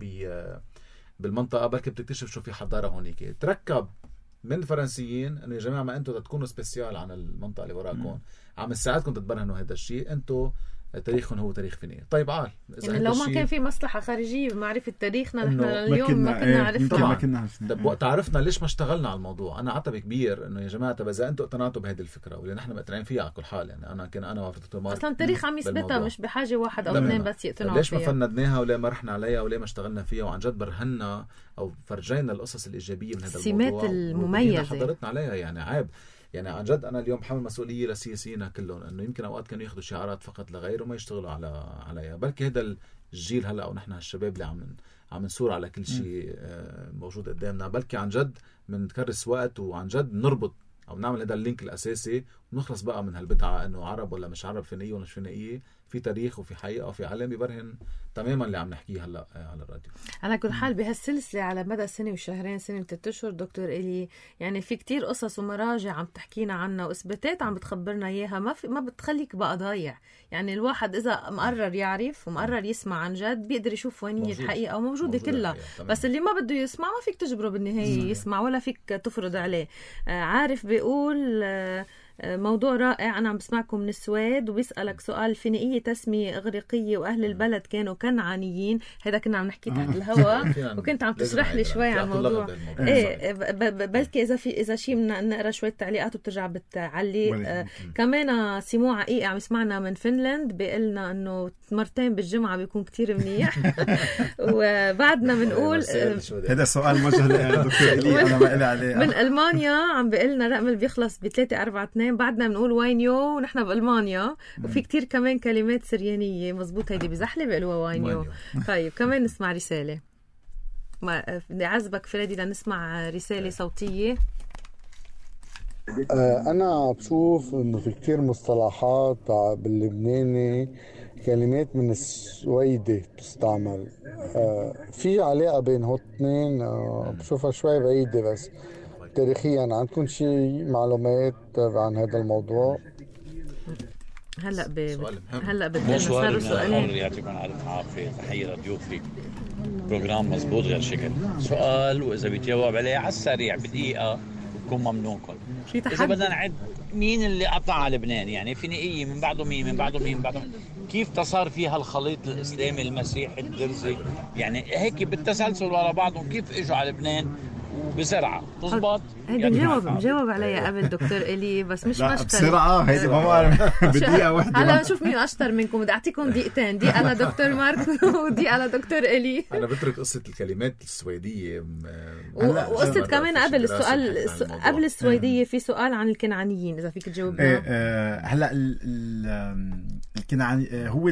بالمنطقه، بركي بتكتشف شو في حضاره هونيك. تركب من الفرنسيين انه يا جماعه ما انتم تكونوا سبيسيال عن المنطقه اللي وراكم، عم نساعدكم تتبرهنوا هذا الشيء، انتم تاريخهم هو تاريخ فينيقي. طيب عال يعني لو ما كان في مصلحه خارجيه بمعرفه تاريخنا نحن اليوم ما كنا, كنا عرفنا. ما كنا عرفنا. طب وقت عرفنا ليش ما اشتغلنا على الموضوع؟ انا عتب كبير انه يا جماعه طب اذا انتم اقتنعتوا بهذه الفكره واللي نحن مقتنعين فيها على كل حال، يعني انا كان انا وافقت اصلا التاريخ عم يثبتها، مش بحاجه واحد او اثنين بس يقتنعوا ليش فيها. ليش ما فندناها ولا ما رحنا عليها ولا ما اشتغلنا فيها وعن جد برهنا او فرجينا القصص الايجابيه من هذا الموضوع، السمات المميزه حضرتنا عليها؟ يعني عيب يعني عن جد انا اليوم بحمل مسؤوليه للسياسيين كلهم، انه يمكن اوقات كانوا ياخذوا شعارات فقط لغير وما يشتغلوا على عليها. بلكي هذا الجيل هلا او نحن الشباب اللي عم عم نصور على كل شيء موجود قدامنا، بلكي عن جد بنكرس وقت وعن جد نربط او نعمل هذا اللينك الاساسي ونخلص بقى من هالبدعه انه عرب ولا مش عرب، فينيه ولا مش فينيه، في تاريخ وفي حقيقه وفي علم بيبرهن تماما اللي عم نحكيه هلا على الراديو. على كل حال بهالسلسله على مدى سنه وشهرين سنه وثلاث اشهر دكتور إلي، يعني في كتير قصص ومراجع عم تحكينا عنها واثباتات عم بتخبرنا اياها، ما في ما بتخليك بقى ضايع. يعني الواحد اذا مقرر يعرف ومقرر يسمع عن جد بيقدر يشوف وين هي الحقيقه وموجوده كلها، بس اللي ما بده يسمع ما فيك تجبره بالنهايه يسمع ولا فيك تفرض عليه. آه عارف بيقول آه موضوع رائع. أنا عم بسمعكم من السويد وبيسألك سؤال: فينيقية تسمية إغريقية وأهل البلد كانوا كنعانيين. هذا كنا عم نحكي تحت الهواء وكنت عم تشرح لي شوي عن الموضوع. إيه بلكي إذا في إذا شيء نقرأ شوية تعليقات وبترجع بتعلي. آه كمان سمو عقيقة عم يسمعنا من فنلند بيقلنا إنه مرتين بالجمعة بيكون كتير منيح. وبعدنا بنقول هذا سؤال موجه لدكتور إلي أنا ما إلي عليه. من ألمانيا عم بيقلنا رقم اللي بيخلص بثلاثة أربعة اثنين. بعدنا بنقول واينيو ونحن بألمانيا. وفي كتير كمان كلمات سريانية مزبوط هيدي بزحلة بيقولوها واينيو. طيب كمان نسمع رسالة. ما بدي أعزبك فريدي لنسمع رسالة صوتية. أنا بشوف إنه في كتير مصطلحات باللبناني كلمات من السويدي بتستعمل، في علاقة بين هالتنين بشوفها شوي بعيدة، بس تاريخيا عندكم شيء معلومات عن هذا الموضوع؟ هلا ب هلا بدنا نسأله سؤالين. يعطيكم الف عافيه، تحيه لضيوفك، بروجرام مزبوط غير شكل. سؤال واذا بيتجاوب عليه على السريع بدقيقه بكون ممنونكم. اذا بدنا نعد مين اللي قطع على لبنان، يعني فينيقية من بعده مين من بعده مين من بعده مين. كيف تصار فيها الخليط الاسلامي المسيحي الدرزي، يعني هيك بالتسلسل ورا بعضهم كيف اجوا على لبنان وبسرعه تزبط. هيدي مجاوب مجاوب عليها قبل دكتور إلي، بس مش لا مشترك بسرعه هيدي ما بعرف بدقيقه واحده. هلا نشوف مين اشطر منكم. بدي اعطيكم دقيقتين، دقيقه لدكتور مارك ودقيقه لدكتور إلي. انا بترك قصه الكلمات السويديه وقصه كمان قبل السؤال قبل السويديه في سؤال عن الكنعانيين اذا فيك تجاوبنا. هلا الكنعاني هو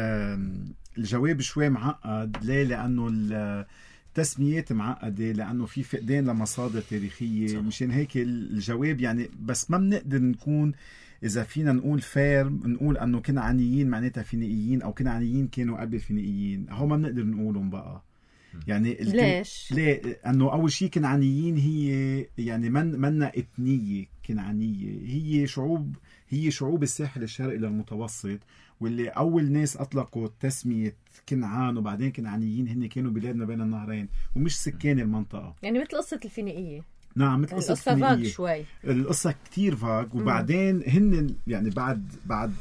الجواب شوي معقد. ليه؟ لانه التسميات معقدة، لأنه في فقدان لمصادر تاريخية. مشان هيك الجواب يعني بس ما بنقدر نكون إذا فينا نقول فير نقول أنه كنعانيين معناتها فينيقيين أو كنعانيين كانوا قبل فينيقيين. هو ما بنقدر نقولهم بقى. يعني ليش؟ ليه؟ أنه أول شيء كنعانيين هي يعني من منا إثنية كنعانية، هي شعوب هي شعوب الساحل الشرقي للمتوسط، واللي أول ناس أطلقوا تسمية كنعان وبعدين كنعانيين هن كانوا بلادنا بين النهرين ومش سكان المنطقة. يعني مثل قصة الفينيقية. نعم مثل قصة الفينيقية. شوي. القصة كتير فاق. وبعدين هن يعني بعد بعد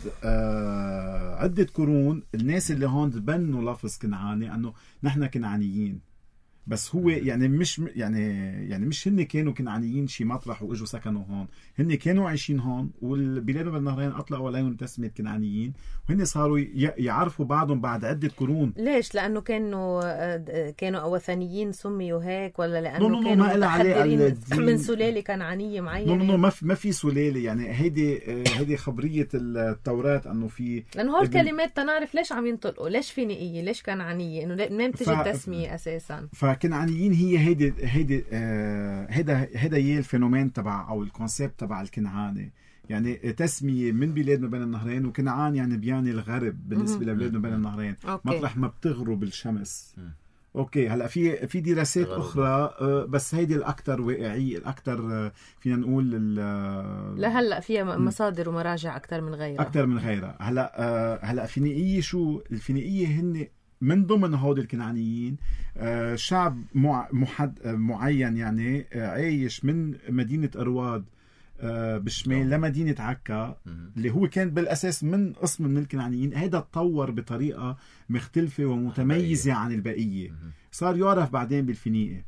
آه عدة قرون الناس اللي هون بنوا لفظ كنعاني أنه نحن كنعانيين، بس هو يعني مش يعني يعني مش هن كانوا كنعانيين شي مطرح واجوا سكنوا هون، هن كانوا عايشين هون والبلاد بالنهرين اطلقوا عليهم تسمية كنعانيين، وهن صاروا يعرفوا بعضهم بعد عدة قرون. ليش؟ لانه كانوا كانوا وثنيين سميوا هيك، ولا لانه نو نو كانوا ما متحضرين من سلالة كنعانية معينة؟ نو نو ما في ما في سلالة. يعني هيدي هيدي خبرية التوراة انه في، لانه هول الكلمات تنعرف ليش عم ينطلقوا، ليش فينيقية ليش كنعانية، انه منين بتجي التسمية اساسا. فكنعانيين هي هيدي هيدي آه هيدا هيدا هي الفينومين تبع او الكونسيبت تبع الكنعاني. يعني تسمية من بلاد ما بين النهرين، وكنعان يعني بيعني الغرب بالنسبة لبلاد ما بين النهرين، مطرح ما بتغرب الشمس. اوكي هلا في في دراسات اخرى بس هيدي الاكثر واقعيه، الاكثر فينا نقول لهلا فيها مصادر ومراجع اكثر من غيرها اكثر من غيرها. هلا هلا فينيقيه شو الفينيقيه؟ هن من ضمن هود الكنعانيين شعب محد معين، يعني عايش من مدينه ارواد بالشمال لمدينة عكا، اللي هو كان بالأساس من قسم من الكنعانيين. هذا تطور بطريقة مختلفة ومتميزة عن البقية، صار يعرف بعدين بالفينيقي.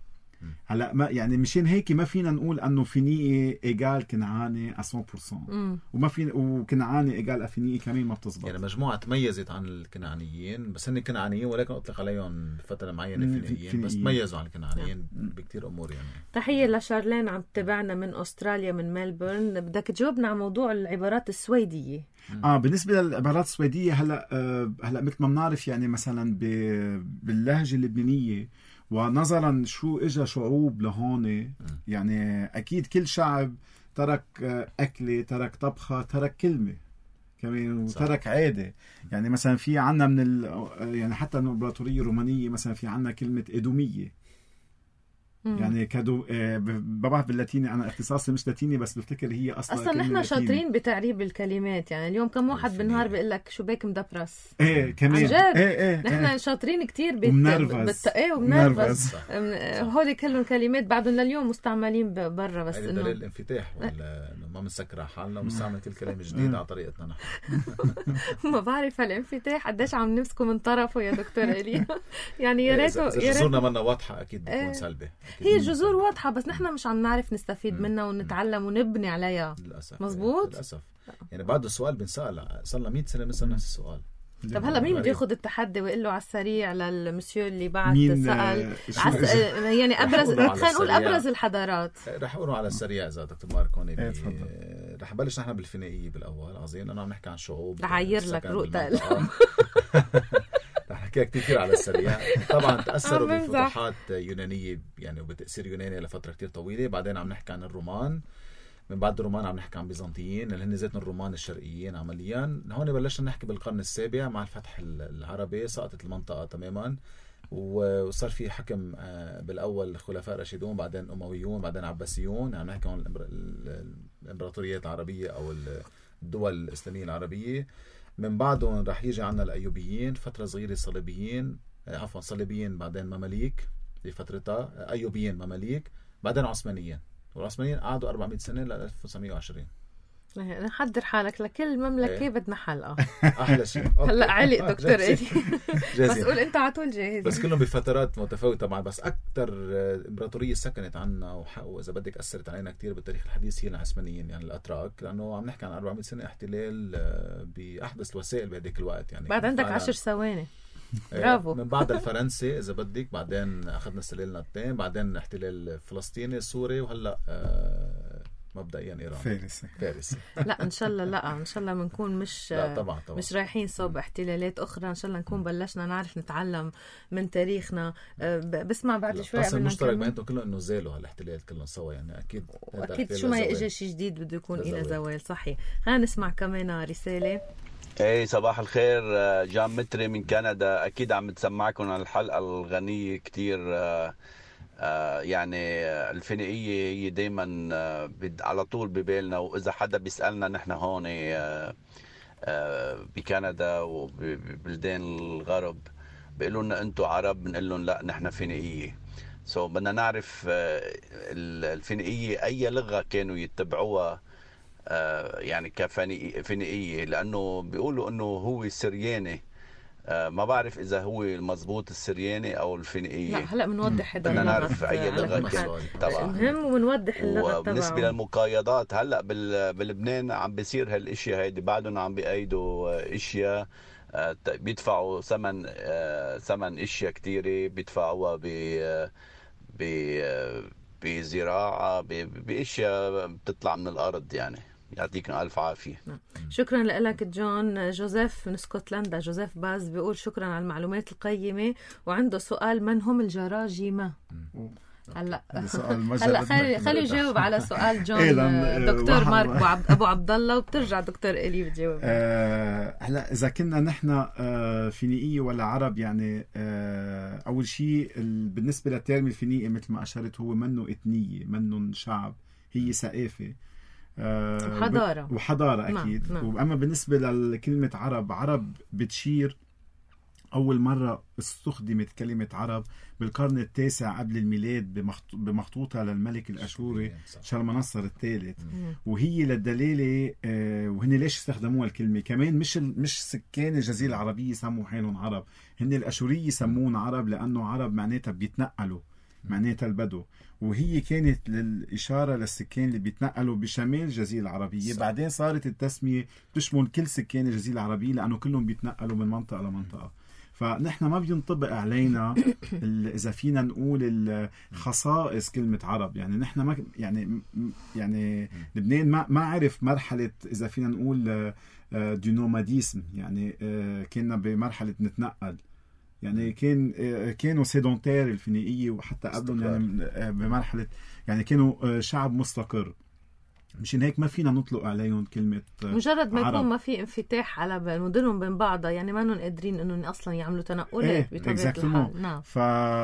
هلا ما يعني مشان هيك ما فينا نقول انه فينيقي ايجال كنعاني مية بالمية، وما في وكنعاني ايجال افينيقي كمان ما بتزبط. يعني مجموعه تميزت عن الكنعانيين، بس هن كنعانيين ولكن اطلق عليهم فتره معينه فينيقيين، بس تميزوا عن الكنعانيين بكتير امور. يعني تحيه لشارلين عم تتابعنا من استراليا من ملبورن. بدك تجاوبنا عن موضوع العبارات السويديه. اه بالنسبه للعبارات السويديه، هلا آه هلا مثل ما بنعرف يعني مثلا باللهجه اللبنانيه، ونظرا شو اجى شعوب لهون، يعني اكيد كل شعب ترك اكله، ترك طبخه، ترك كلمه كمان، وترك عاده. يعني مثلا في عنا من ال... يعني حتى من الامبراطوريه الرومانيه مثلا في عنا كلمه ادوميه. يعني كادو آه ببعث باللاتيني، انا اختصاصي مش لاتيني بس بفتكر هي اصلا اصلا نحن شاطرين بتعريب الكلمات. يعني اليوم كم واحد بالنهار بيقول لك شو بك مدبرس. ايه كمان عن جد ايه ايه نحن ايه. شاطرين كتير بت... ومنرفز بت... ايه ومنرفز. هول كلهم كلمات بعدهم لليوم مستعملين برا. بس انه دليل الانفتاح ولا انه ما بنسكر على حالنا وبنستعمل كل كلام جديد على طريقتنا نحن. ما بعرف هالانفتاح قديش عم نمسكه من طرفه يا دكتور إلي. يعني يا ريته يا جذورنا منا واضحه اكيد بتكون سلبيه. هي الجذور واضحة بس نحن مش عم نعرف نستفيد منها ونتعلم ونبني عليها. للأسف. مزبوط. للأسف. يعني بعد السؤال بنسأل صار لنا مئة سنة بنسأل نفس السؤال. طب هلا مين بده ياخذ التحدي ويقول له على السريع للمسيو اللي بعد سأل عس... يعني ابرز خلينا نقول ابرز الحضارات. رح اقوله على السريع اذا دكتور مارك هون بي... رح نبلش نحن بالفينيقية بالاول. عظيم لانه عم نحكي عن شعوب رح اعير لك روق تقل. رح نحكي كثير على السريع. طبعا تاثروا بفتوحات يونانيه يعني وبتاثير يوناني لفتره كثير طويله. بعدين عم نحكي عن الرومان، من بعد الرومان عم نحكي عن بيزنطيين اللي هن ذاتهم الرومان الشرقيين عمليا. هون بلشنا نحكي بالقرن السابع مع الفتح العربي، سقطت المنطقه تماما وصار في حكم بالاول الخلفاء الراشدون، بعدين امويون، بعدين عباسيون. عم نحكي عن الامبراطوريات العربيه او الدول الاسلاميه العربيه. من بعدهم رح يجي عنا الايوبيين، فتره صغيره صليبيين، عفوا صليبيين، بعدين مماليك بفترتها، ايوبيين مماليك، بعدين عثمانيين. والعثمانيين قعدوا أربعمئة سنة ل ألف وتسعمئة وعشرين. نحضر حالك لكل مملكة ايه. بدنا حلقة. أحلى شيء. هلا علق دكتور إلي. بس قول أنت على طول جاهز. بس كلهم بفترات متفاوتة طبعا. بس أكثر إمبراطورية سكنت عنا وإذا بدك أثرت علينا كتير بالتاريخ الحديث هي العثمانيين، يعني الأتراك، لأنه عم نحكي عن أربعمئة سنة احتلال بأحدث الوسائل بهذيك الوقت. يعني بعد عندك عشر ثواني. برافو. من بعد الفرنسي إذا بدك، بعدين أخذنا استقلالنا اثنين، بعدين احتلال فلسطيني سوري، وهلا آه مبدئيا إيران فارسي. فارسي. لا إن شاء الله، لا إن شاء الله بنكون مش لا طبعا طبعا. مش رايحين صوب احتلالات أخرى. إن شاء الله نكون بلشنا نعرف نتعلم من تاريخنا. بسمع بعد شوي قبل المشترك بيناتهم كله إنه زالوا هالاحتلال كلهم سوا. يعني أكيد أكيد شو ما يجي شيء جديد بده يكون إلى زوال. صحيح. خلينا نسمع كمان رسالة. ايه صباح الخير، جان متري من كندا. اكيد عم تسمعكم عن الحلقه الغنيه كتير. يعني الفينيقيه هي دائما على طول ببالنا، واذا حدا بيسالنا نحن هون بكندا وببلدان الغرب بيقولوا لنا انتم عرب، بنقول لهم لا نحن فينيقيه. سو so بدنا نعرف الفينيقيه اي لغه كانوا يتبعوها آه يعني كفينيقية، لأنه بيقولوا أنه هو السرياني. آه ما بعرف إذا هو المضبوط السرياني أو الفينيقية. لا هلا بنوضح هذا. بدنا نعرف أي لغة كان طبعا. مهم ونوضح اللغة. وبالنسبة للمقايضات هلا بلبنان عم بيصير هالاشياء هيدي، بعدهم عم بيقيدوا اشياء آه بيدفعوا ثمن آه ثمن اشياء كثيرة بيدفعوها ب ب بزراعة باشياء بتطلع من الارض. يعني يعطيكم الف عافيه. شكرا لك جون. جوزيف من اسكتلندا، جوزيف باز بيقول شكرا على المعلومات القيمه، وعنده سؤال: من هم الجراجمه؟ هلا هلا خلي خلي يجاوب على سؤال جون دكتور مارك ابو عبد الله، وبترجع دكتور إلي بتجاوب. أه هلا اذا كنا نحن أه فينيقيه ولا عرب، يعني أه اول شيء بالنسبه للترم الفينيقي مثل ما اشرت هو منه اثنيه، منه شعب، هي ثقافه أه وحضاره وحضاره اكيد. نعم. نعم. واما بالنسبه لكلمه عرب، عرب بتشير أول مرة استخدمت كلمة عرب بالقرن التاسع قبل الميلاد بمخطوطة للملك الأشوري شلمنصر الثالث، وهي للدلالة آه وهن ليش استخدموها الكلمة كمان مش مش سكان الجزيرة العربية سموا حالهم عرب، هن الأشورية سمون عرب لأنه عرب معناتها بيتنقلوا، معناتها البدو، وهي كانت للإشارة للسكان اللي بيتنقلوا بشمال الجزيرة العربية. صح. بعدين صارت التسمية تشمل كل سكان الجزيرة العربية لأنه كلهم بيتنقلوا من منطقة لمنطقة. فنحن ما بينطبق علينا إذا فينا نقول الخصائص كلمة عرب. يعني نحن ما يعني يعني لبنان ما ما عرف مرحلة إذا فينا نقول دو نوماديسم، يعني كنا بمرحلة نتنقل، يعني كان كانوا سيدونتير الفينيقية وحتى قبلهم يعني بمرحلة يعني كانوا شعب مستقر. مشان هيك ما فينا نطلق عليهم كلمة مجرد ما عرب. يكون ما في انفتاح على مدنهم بين بعضها، يعني ما نون قادرين انه اصلا يعملوا تنقلات ايه بطبيعة الحال. نعم. ف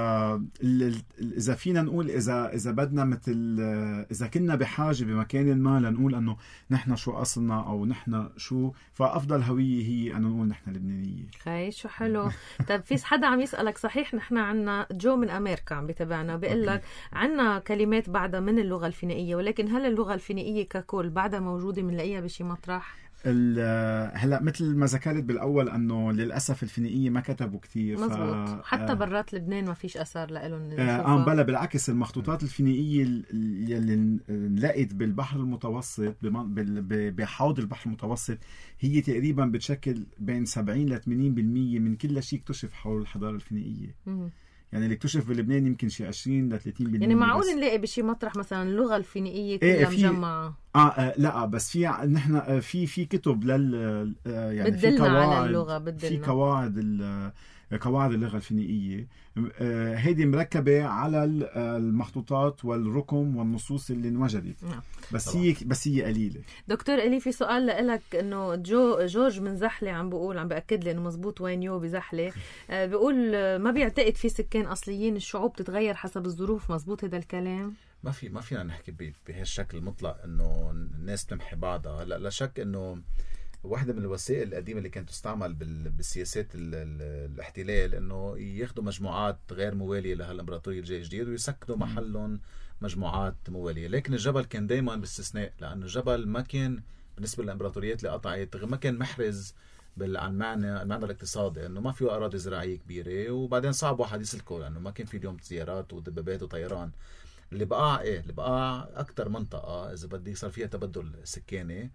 اذا فينا نقول اذا اذا بدنا مثل اذا كنا بحاجة بمكان ما لنقول انه نحن شو اصلنا او نحن شو، فافضل هوية هي انه نقول نحن لبنانية. خي شو حلو. طيب في حدا عم يسألك، صحيح نحن عنا جو من امريكا عم بيتابعنا، بيقول لك عنا كلمات بعدها من اللغة الفينيقية، ولكن هل اللغة الفينيقية ككل بعدها موجودة بنلاقيها بشي مطرح؟ هلا مثل ما ذكرت بالاول انه للاسف الفينيقيه ما كتبوا كثير. مظبوط. حتى برات لبنان ما فيش اثر لهم. اه بلا بالعكس، المخطوطات الفينيقيه اللي لقيت بالبحر المتوسط بحوض البحر المتوسط هي تقريبا بتشكل بين سبعين ل ثمانين بالمية من كل شيء اكتشف حول الحضاره الفينيقيه. م- يعني اللي اكتشف بلبنان يمكن شي عشرين ل ثلاثين بالمية. يعني معقول نلاقي بشي مطرح مثلا اللغه الفينيقيه كلها ايه مجمعه؟ آه, اه لا بس في نحن في في كتب لل يعني في قواعد على اللغه، بدلنا في قواعد قواعد اللغه الفينيقيه آه هيدي مركبه على المخطوطات والرقم والنصوص اللي انوجدت. نعم. بس طبعا. هي بس هي قليله. دكتور إلي في سؤال لك، انه جو جورج من زحله عم بقول عم باكد لي انه مزبوط وين يو بزحله آه بيقول ما بيعتقد في سكان اصليين، الشعوب تتغير حسب الظروف، مزبوط هذا الكلام؟ ما في ما فينا نحكي بهالشكل المطلق انه الناس تمحي بعضها. لا, لا شك انه واحدة من الوسائل القديمة اللي كانت تستعمل بالسياسات الاحتلال انه ياخذوا مجموعات غير موالية لهالامبراطورية الجاي جديد ويسكنوا محلهم مجموعات موالية. لكن الجبل كان دايما باستثناء، لأنه الجبل ما كان بالنسبة للامبراطوريات اللي قطعت ما كان محرز عن معنى المعنى الاقتصادي، انه ما فيه اراضي زراعية كبيرة، وبعدين صعب واحد يسلكه لانه ما كان في اليوم زيارات ودبابات وطيران. اللي بقى ايه اللي بقى اكثر منطقة اذا بدي صار فيها تبدل سكاني،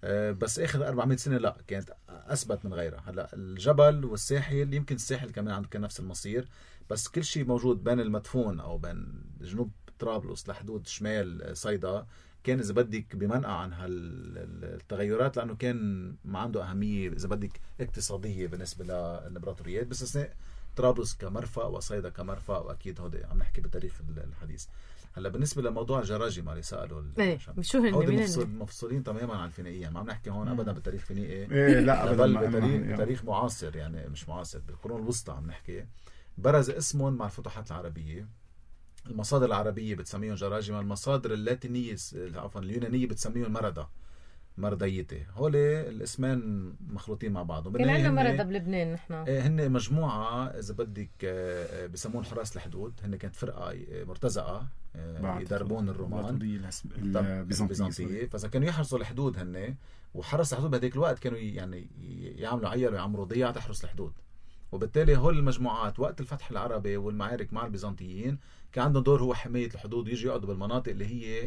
بس اخر أربعمية سنه لا كانت اثبت من غيرها. هلا الجبل والساحل يمكن الساحل كمان عنده كان نفس المصير، بس كل شيء موجود بين المدفون او بين جنوب طرابلس لحدود شمال صيدا كان اذا بدك بمنأى عن هالتغيرات، لانه كان ما عنده اهميه اذا بدك اقتصاديه بالنسبه للامبراطوريات، باستثناء طرابلس كمرفأ وصيدا كمرفأ، واكيد هودي عم نحكي بتاريخ الحديث. هلا بالنسبه لموضوع الجراجم اللي سالوا ايه شو هن مفصول مفصولين تماما عن الفينيقيه، ما عم نحكي هون ابدا بالتاريخ الفينيقي إيه لا ابدا بتاريخ بتاريخ معاصر، يعني مش معاصر بالقرون الوسطى عم نحكي. برز اسمهم مع الفتوحات العربيه. المصادر العربيه بتسميهم جراجم، المصادر اللاتينيه عفوا اليونانيه بتسميهم مرضى مرديته. هول الاسمين مخلوطين مع بعضهم. كان عندنا مرضى بلبنان نحن. هن مجموعه اذا بدك بسمون حراس الحدود، هن كانت فرقه مرتزقه يدربون الرومان البيزنطيه، فاذا كانوا يحرسوا الحدود هن وحرس الحدود بهذيك الوقت كانوا يعني يعملوا عيال ويعملوا ضيعه تحرس الحدود، وبالتالي هول المجموعات وقت الفتح العربي والمعارك مع البيزنطيين كان عندهم دور هو حمايه الحدود، ويجوا يقعدوا بالمناطق اللي هي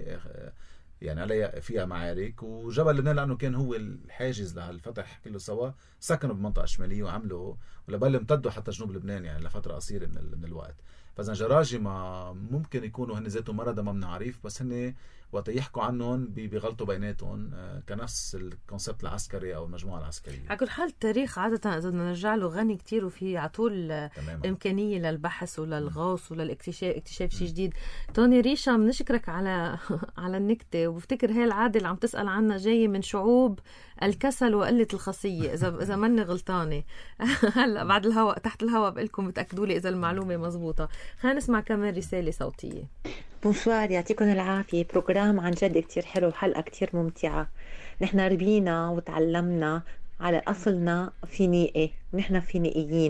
يعني عليها فيها معارك. وجبل لبنان لانه كان هو الحاجز لهالفتح كله سوا، سكنوا بالمنطقه الشماليه وعملوا ولبل امتدوا حتى جنوب لبنان يعني لفتره قصيره من, من الوقت. فاذا جراجمه ممكن يكونوا هن ذاتهم مرضى ما بنعرف، بس هن وقت يحكوا عنهم بيغلطوا بيناتهم كنفس الكونسبت العسكري او المجموعه العسكريه. على كل حال التاريخ عاده اذا بدنا نرجع له غني كتير، وفي على طول امكانيه للبحث وللغوص وللاكتشاف اكتشاف شيء جديد. توني ريشا بنشكرك على على النكته، وبفتكر هي العاده اللي عم تسال عنها جايه من شعوب الكسل وقله الخاصيه اذا اذا ماني غلطانه. هلا بعد الهواء تحت الهواء بقول لكم بتاكدوا لي اذا المعلومه مزبوطه. خلينا نسمع كمان رساله صوتيه. بونسوار، يعطيكم العافية. بروجرام عن جد كتير حلو وحلقة كتير ممتعة. نحن ربينا وتعلمنا على أصلنا فينيقي، نحن فينيقيين.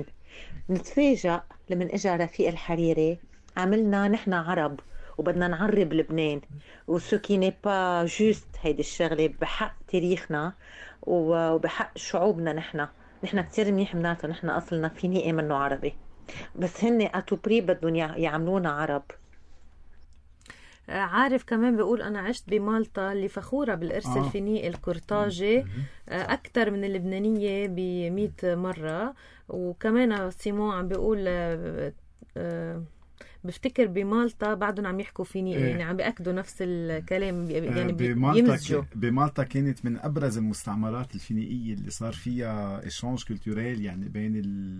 نتفاجأ لمن اجا رفيق الحريري عملنا نحن عرب وبدنا نعرب لبنان، وسو كي ني با جوست هيدي الشغلة بحق تاريخنا وبحق شعوبنا. نحن نحن كتير منيح بنعرف نحن أصلنا فينيقي منه عربي، بس هن أتوبري بدهم يعملونا عرب. عارف كمان بيقول أنا عشت بمالطا اللي فخورة بالإرث آه. الفينيقي الكورتاجي أكتر من اللبنانية بمئة مرة. وكمان سيمون عم بيقول آه بفتكر بمالطا بعدهم عم يحكوا فينيقي إيه. يعني عم بيأكدوا نفس الكلام يعني بيمزجوا. بمالطا كانت من أبرز المستعمرات الفينيقية اللي صار فيها إيشانج كولتوريل يعني بين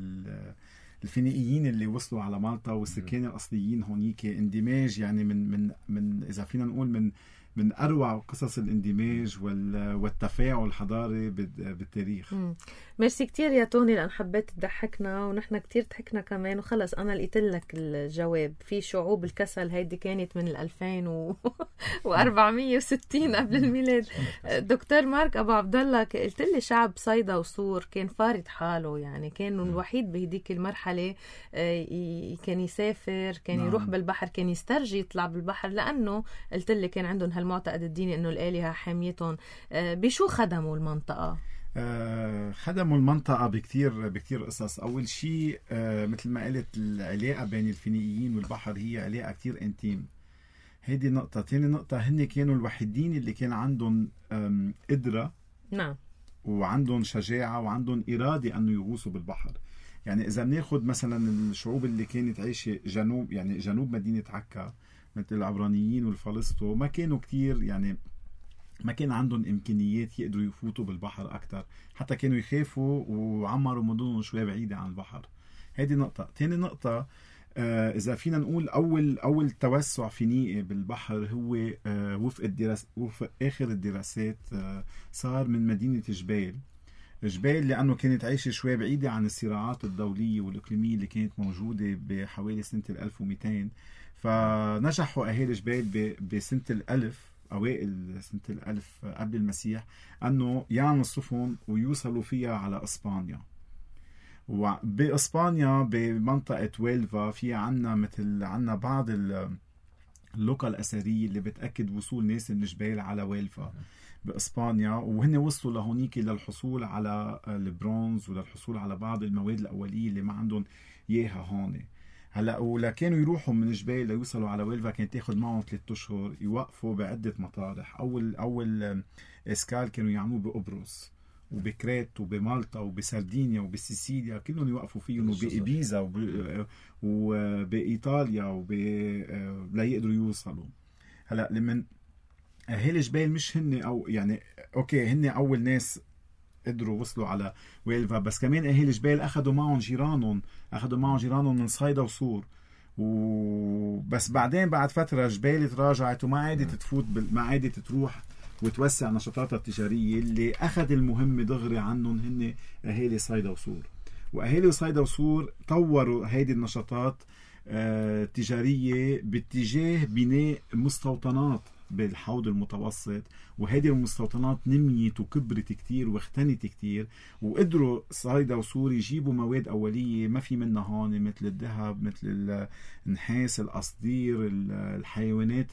الفينيقيين اللي وصلوا على مالطا والسكان الأصليين هونيك، اندماج يعني من من من إذا فينا نقول من من أروع قصص الاندماج والتفاعل الحضاري بالتاريخ. مم. ميرسي كتير يا توني لأن حبيت تضحكنا ونحن كتير ضحكنا كمان. وخلص أنا لقيت لك الجواب في شعوب الكسل، هيدي كانت من الألفين وأربعمية وستين قبل الميلاد. دكتور مارك أبو عبد الله قلت لي شعب صيدا وصور كان فارض حاله، يعني كان الوحيد بهديك المرحلة كان يسافر، كان يروح بالبحر، كان يسترجي يطلع بالبحر، لأنه قلت لي كان عندهم هالمعتقد الديني إنه الآلهة حاميتهم. بشو خدموا المنطقة؟ خدموا المنطقة بكتير بكتير قصص. أول شيء مثل ما قلت العلاقة بين الفينيقيين والبحر هي علاقة كتير انتيم، هيدي نقطة. تاني نقطة هن كانوا الوحيدين اللي كان عندهم قدرة نعم وعندهم شجاعة وعندهم إرادة أنه يغوصوا بالبحر. يعني إذا بناخد مثلا الشعوب اللي كانت عايشة جنوب يعني جنوب مدينة عكا مثل العبرانيين والفلسطو، ما كانوا كتير يعني ما كان عندهم إمكانيات يقدروا يفوتوا بالبحر أكتر، حتى كانوا يخافوا وعمروا مدنهم شوي بعيدة عن البحر. هذه نقطة. تاني نقطة آه إذا فينا نقول أول أول توسع فينيقي بالبحر هو آه وفق الدراس وفق آخر الدراسات آه صار من مدينة جبال. جبال لأنه كانت عايشة شوي بعيدة عن الصراعات الدولية والإقليمية اللي كانت موجودة بحوالي سنة الألف ومئتين، فنجحوا أهالي جبال بسنة الألف أوائل سنة الألف قبل المسيح أنه يعملوا سفن ويوصلوا فيها على إسبانيا. وبإسبانيا بمنطقة ويلفا في عنا مثل عنا بعض اللوكال أثرية اللي بتأكد وصول ناس من جبال على ويلفا بإسبانيا، وهن وصلوا لهونيك للحصول على البرونز وللحصول على بعض المواد الأولية اللي ما عندهم إياها هون. هلا ولا كانوا يروحوا من جبال ليوصلوا على ويلفا كانت تاخذ معهم ثلاثة اشهر، يوقفوا بعده مطارح. اول اول اسكال كانوا يعملوه بقبرص وبكريت وبمالطا وبسردينيا وبسيسيليا، كلهم يوقفوا فيهم، وبإبيزا وب... وبإيطاليا وب... لا يقدروا يوصلوا. هلا لمن اهالي جبال مش هن او يعني اوكي هن اول ناس قدروا وصلوا على ويلفا، بس كمان اهالي جبال اخذوا معهم جيرانهم اخذوا معهم جيرانهم من صيدا وصور. وبس بعدين بعد فتره جبال تراجعت وما عادت تفوت بال... ما عادت تروح وتوسع نشاطاتها التجاريه. اللي اخذ المهمه دغري عنهم هن اهالي صيدا وصور. واهالي صيدا وصور طوروا هيدي النشاطات التجاريه باتجاه بناء مستوطنات بالحوض المتوسط، وهذه المستوطنات نميت وكبرت كتير واختنت كتير، وقدروا صيدا وصور يجيبوا مواد أولية ما في منها هون مثل الذهب، مثل النحاس، القصدير، الحيوانات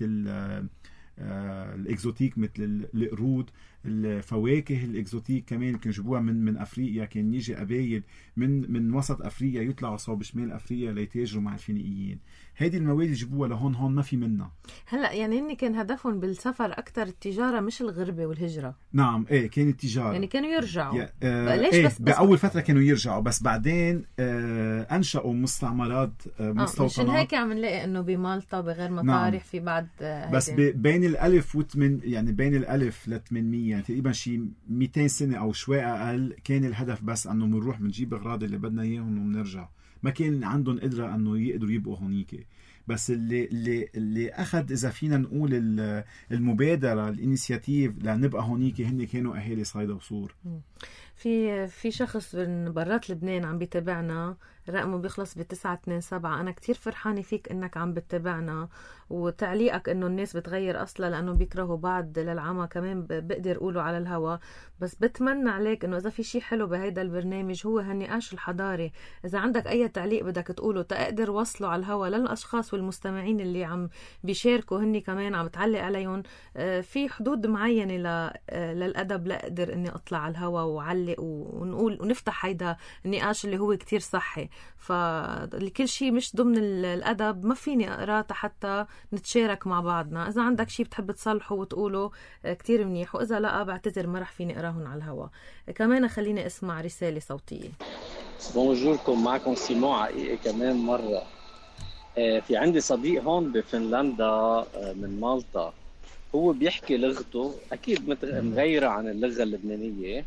الاكزوتيك مثل القرود، الفواكه الاكزوتيك كمان كانوا يجيبوها من من افريقيا. كان يجي قبايل من من وسط افريقيا يطلعوا صوب شمال افريقيا ليتاجروا مع الفينيقيين. هيدي المواد يجيبوها لهون، هون ما في منها. هلا يعني هن كان هدفهم بالسفر اكثر التجاره مش الغربه والهجره. نعم ايه كانت التجاره، يعني كانوا يرجعوا يا آه ليش ايه بس, بس باول فتره كانوا يرجعوا، بس بعدين آه انشأوا مستعمرات آه مستوطنات. مشان هيك عم نلاقي انه بمالطا بغير مطارح نعم. في بعد آه بس بين الالف وثمن يعني بين الالف ل ثمانمية يعني تقريبا شي مئتين سنه او شوي اقل كان الهدف بس انه بنروح بنجيب اغراض اللي بدنا اياهم وبنرجع. ما كان عندهم قدره انه يقدروا يبقوا هونيك. بس اللي اللي اللي اخذ اذا فينا نقول المبادره الانيشياتيف لنبقى هونيك هن كانوا اهالي صيدا وصور. في في شخص من برات لبنان عم بيتابعنا، رقمه بيخلص بتسعة اثنين سبعة. أنا كتير فرحانة فيك إنك عم بتتابعنا، وتعليقك إنه الناس بتغير أصلا لأنه بيكرهوا بعض للعمى كمان بقدر أقوله على الهوا. بس بتمنى عليك إنه إذا في شيء حلو بهيدا البرنامج هو هالنقاش الحضاري. إذا عندك أي تعليق بدك تقوله تقدر وصله على الهوا للأشخاص والمستمعين اللي عم بيشاركوا هني كمان عم بتعلق عليهم. في حدود معينة للأدب لأقدر إني أطلع على الهوا وعلق ونقول ونفتح هيدا النقاش اللي هو كتير صحي. فكل شيء مش ضمن الأدب ما فيني أقرأ حتى نتشارك مع بعضنا. إذا عندك شيء بتحب تصلحه وتقوله كتير منيح، وإذا لا بعتذر ما رح فيني أقراهن على الهواء. كمان خليني أسمع رسالة صوتية. بونجوركم، معكم سيمون عقيقي كمان مرة. في عندي صديق هون بفنلندا من مالطا، هو بيحكي لغته أكيد مغيرة عن اللغة اللبنانية،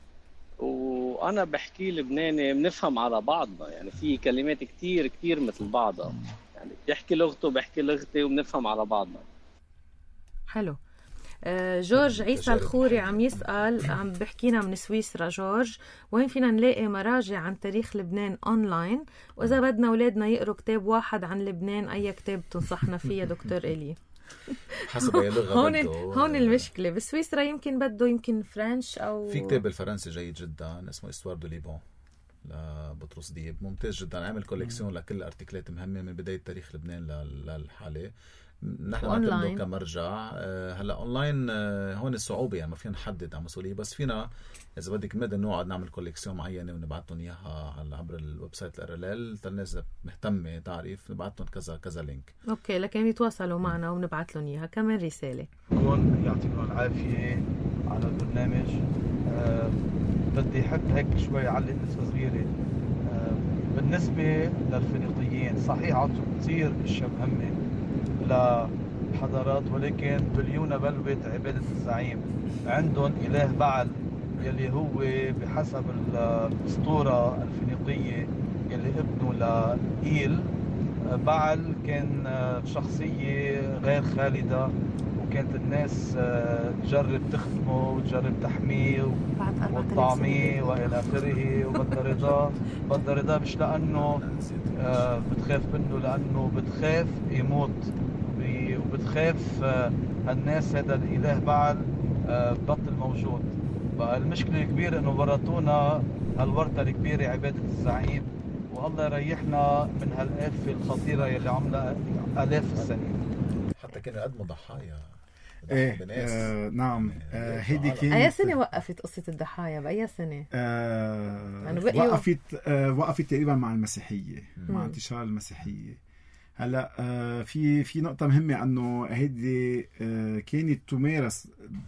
وأنا بحكي لبناني بنفهم على بعضنا، يعني في كلمات كتير كتير مثل بعضها، يعني بيحكي لغته بحكي لغتي وبنفهم على بعضنا. حلو. جورج عيسى الخوري عم يسأل، عم بحكينا من سويسرا. جورج، وين فينا نلاقي مراجع عن تاريخ لبنان أونلاين؟ وإذا بدنا أولادنا يقروا كتاب واحد عن لبنان، أي كتاب تنصحنا فيه دكتور إلي؟ حسب أي لغة هون بده. هون المشكلة بسويسرا، يمكن بده يمكن فرنش أو في كتاب بالفرنسي جيد جدا اسمه إستوار دو ليبان لبطرس ديب، ممتاز جدا. عامل كوليكسيون لكل الارتيكلات مهمة من بداية تاريخ لبنان للحالة. نحن نعتمده كمرجع. هلا اونلاين هون الصعوبه، يعني ما فينا نحدد على مسؤوليه، بس فينا اذا بدك مدى نقعد نعمل كوليكسيون معينه ونبعث لهم اياها على عبر الويب سايت الار ال ال، الناس مهتمه تعرف نبعث لهم كذا كذا لينك. اوكي، لكن يتواصلوا معنا ونبعث لهم اياها. كمان رساله هون يعطيكم العافيه على البرنامج. أه بدي حط هيك شوي علق صغيره. أه بالنسبه للفينيقيين، صحيح عطوا كثير اشياء مهمه لحضارات، ولكن بليونا بلوة عبادة الزعيم. عندهم إله بعل يلي هو بحسب الأسطورة الفينيقية يلي ابنه لإيل. بعل كان شخصية غير خالدة، وكانت الناس تجرب تخدمه وتجرب تحميه وتطعميه وإلى آخره، وبدها رضاه. بدها رضاه مش لأنه بتخاف منه، لأنه بتخاف يموت، وبتخاف الناس هذا الإله بعل بطل موجود. بقى المشكلة الكبيرة إنه ورطونا هالورطة الكبيرة عبادة الزعيم، والله يريحنا من هالآفة الخطيرة يلي عملها آلاف السنين. حتى كانوا يقدموا ضحايا. ايه آه نعم. آه هيدي كانت أي سنة وقفت قصة الضحايا؟ بأي سنة؟ آه يعني وقفت آه وقفت تقريبا مع المسيحية، مع انتشار المسيحية. هلا آه في في نقطة مهمة، انه هيدي آه كانت تمارس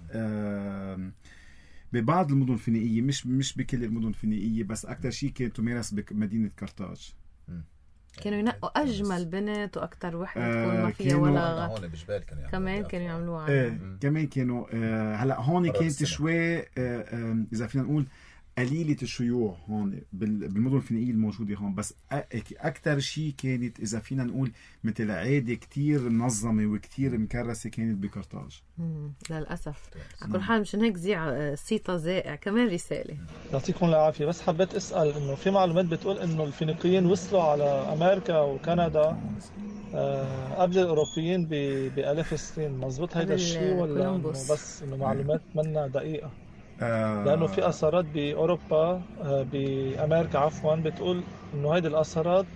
آه ببعض المدن الفينيقية، مش مش بكل المدن الفينيقية، بس أكثر شيء كانت تمارس بمدينة قرطاج. كانوا ينقوا أجمل بنت وأكثر وحدة تكون ما فيها ولا هون بجبال كانوا كمان كانوا يعملوها. آه كمان كانوا آه هلا هون كانت شوي آه آه إذا فينا نقول قليلة الشيوع هون بالمدن الفينيقية الموجودة هون، بس أكتر شيء كانت إذا فينا نقول مثل عادة كتير منظمة وكتير مكرسة كانت بكرطاج. للأسف. على كل حال مشان هيك زيع صيتا زائع. كمان رسالة. يعطيكم العافية، بس حبيت أسأل إنه في معلومات بتقول إنه الفينيقيين وصلوا على أمريكا وكندا آه قبل الأوروبيين بآلاف السنين، مزبوط هيدا الشيء ولا إنه بس إنه معلومات منا دقيقة؟ آه لأنه في أثارات بأوروبا آه بأمريكا عفوا بتقول إنه هيدي الأثارات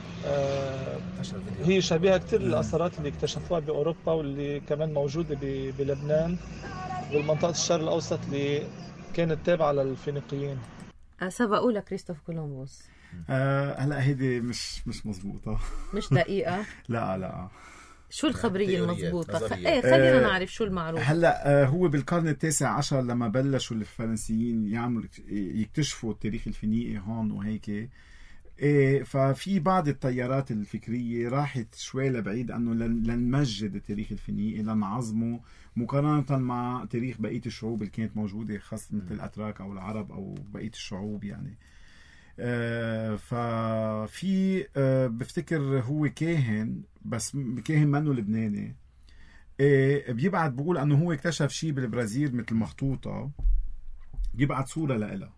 آه هي شبيهة كتير للأثارات اللي اكتشفوها بأوروبا واللي كمان موجودة بلبنان بالمنطقة الشرق الأوسط اللي كانت تابعة للفينيقيين. سبقوا لك كريستوف كولومبوس. آه هلا هيدي مش مش مزبوطة، مش دقيقة. لا لا. شو الخبرية المضبوطة؟ ايه خلينا نعرف شو المعروف. هلا هو بالقرن التاسع عشر لما بلشوا الفرنسيين يعملوا يكتشفوا التاريخ الفينيقي هون وهيك، إيه ففي بعض التيارات الفكرية راحت شوي لبعيد انه لنمجد التاريخ الفينيقي، لنعظمه مقارنة مع تاريخ بقية الشعوب اللي كانت موجودة، خاصة مثل الأتراك او العرب او بقية الشعوب يعني. آه ففي آه بفتكر هو كاهن، بس كاهن منه لبناني، آه بيبعت بقول انه هو اكتشف شيء بالبرازيل مثل مخطوطة، بيبعت صورة لها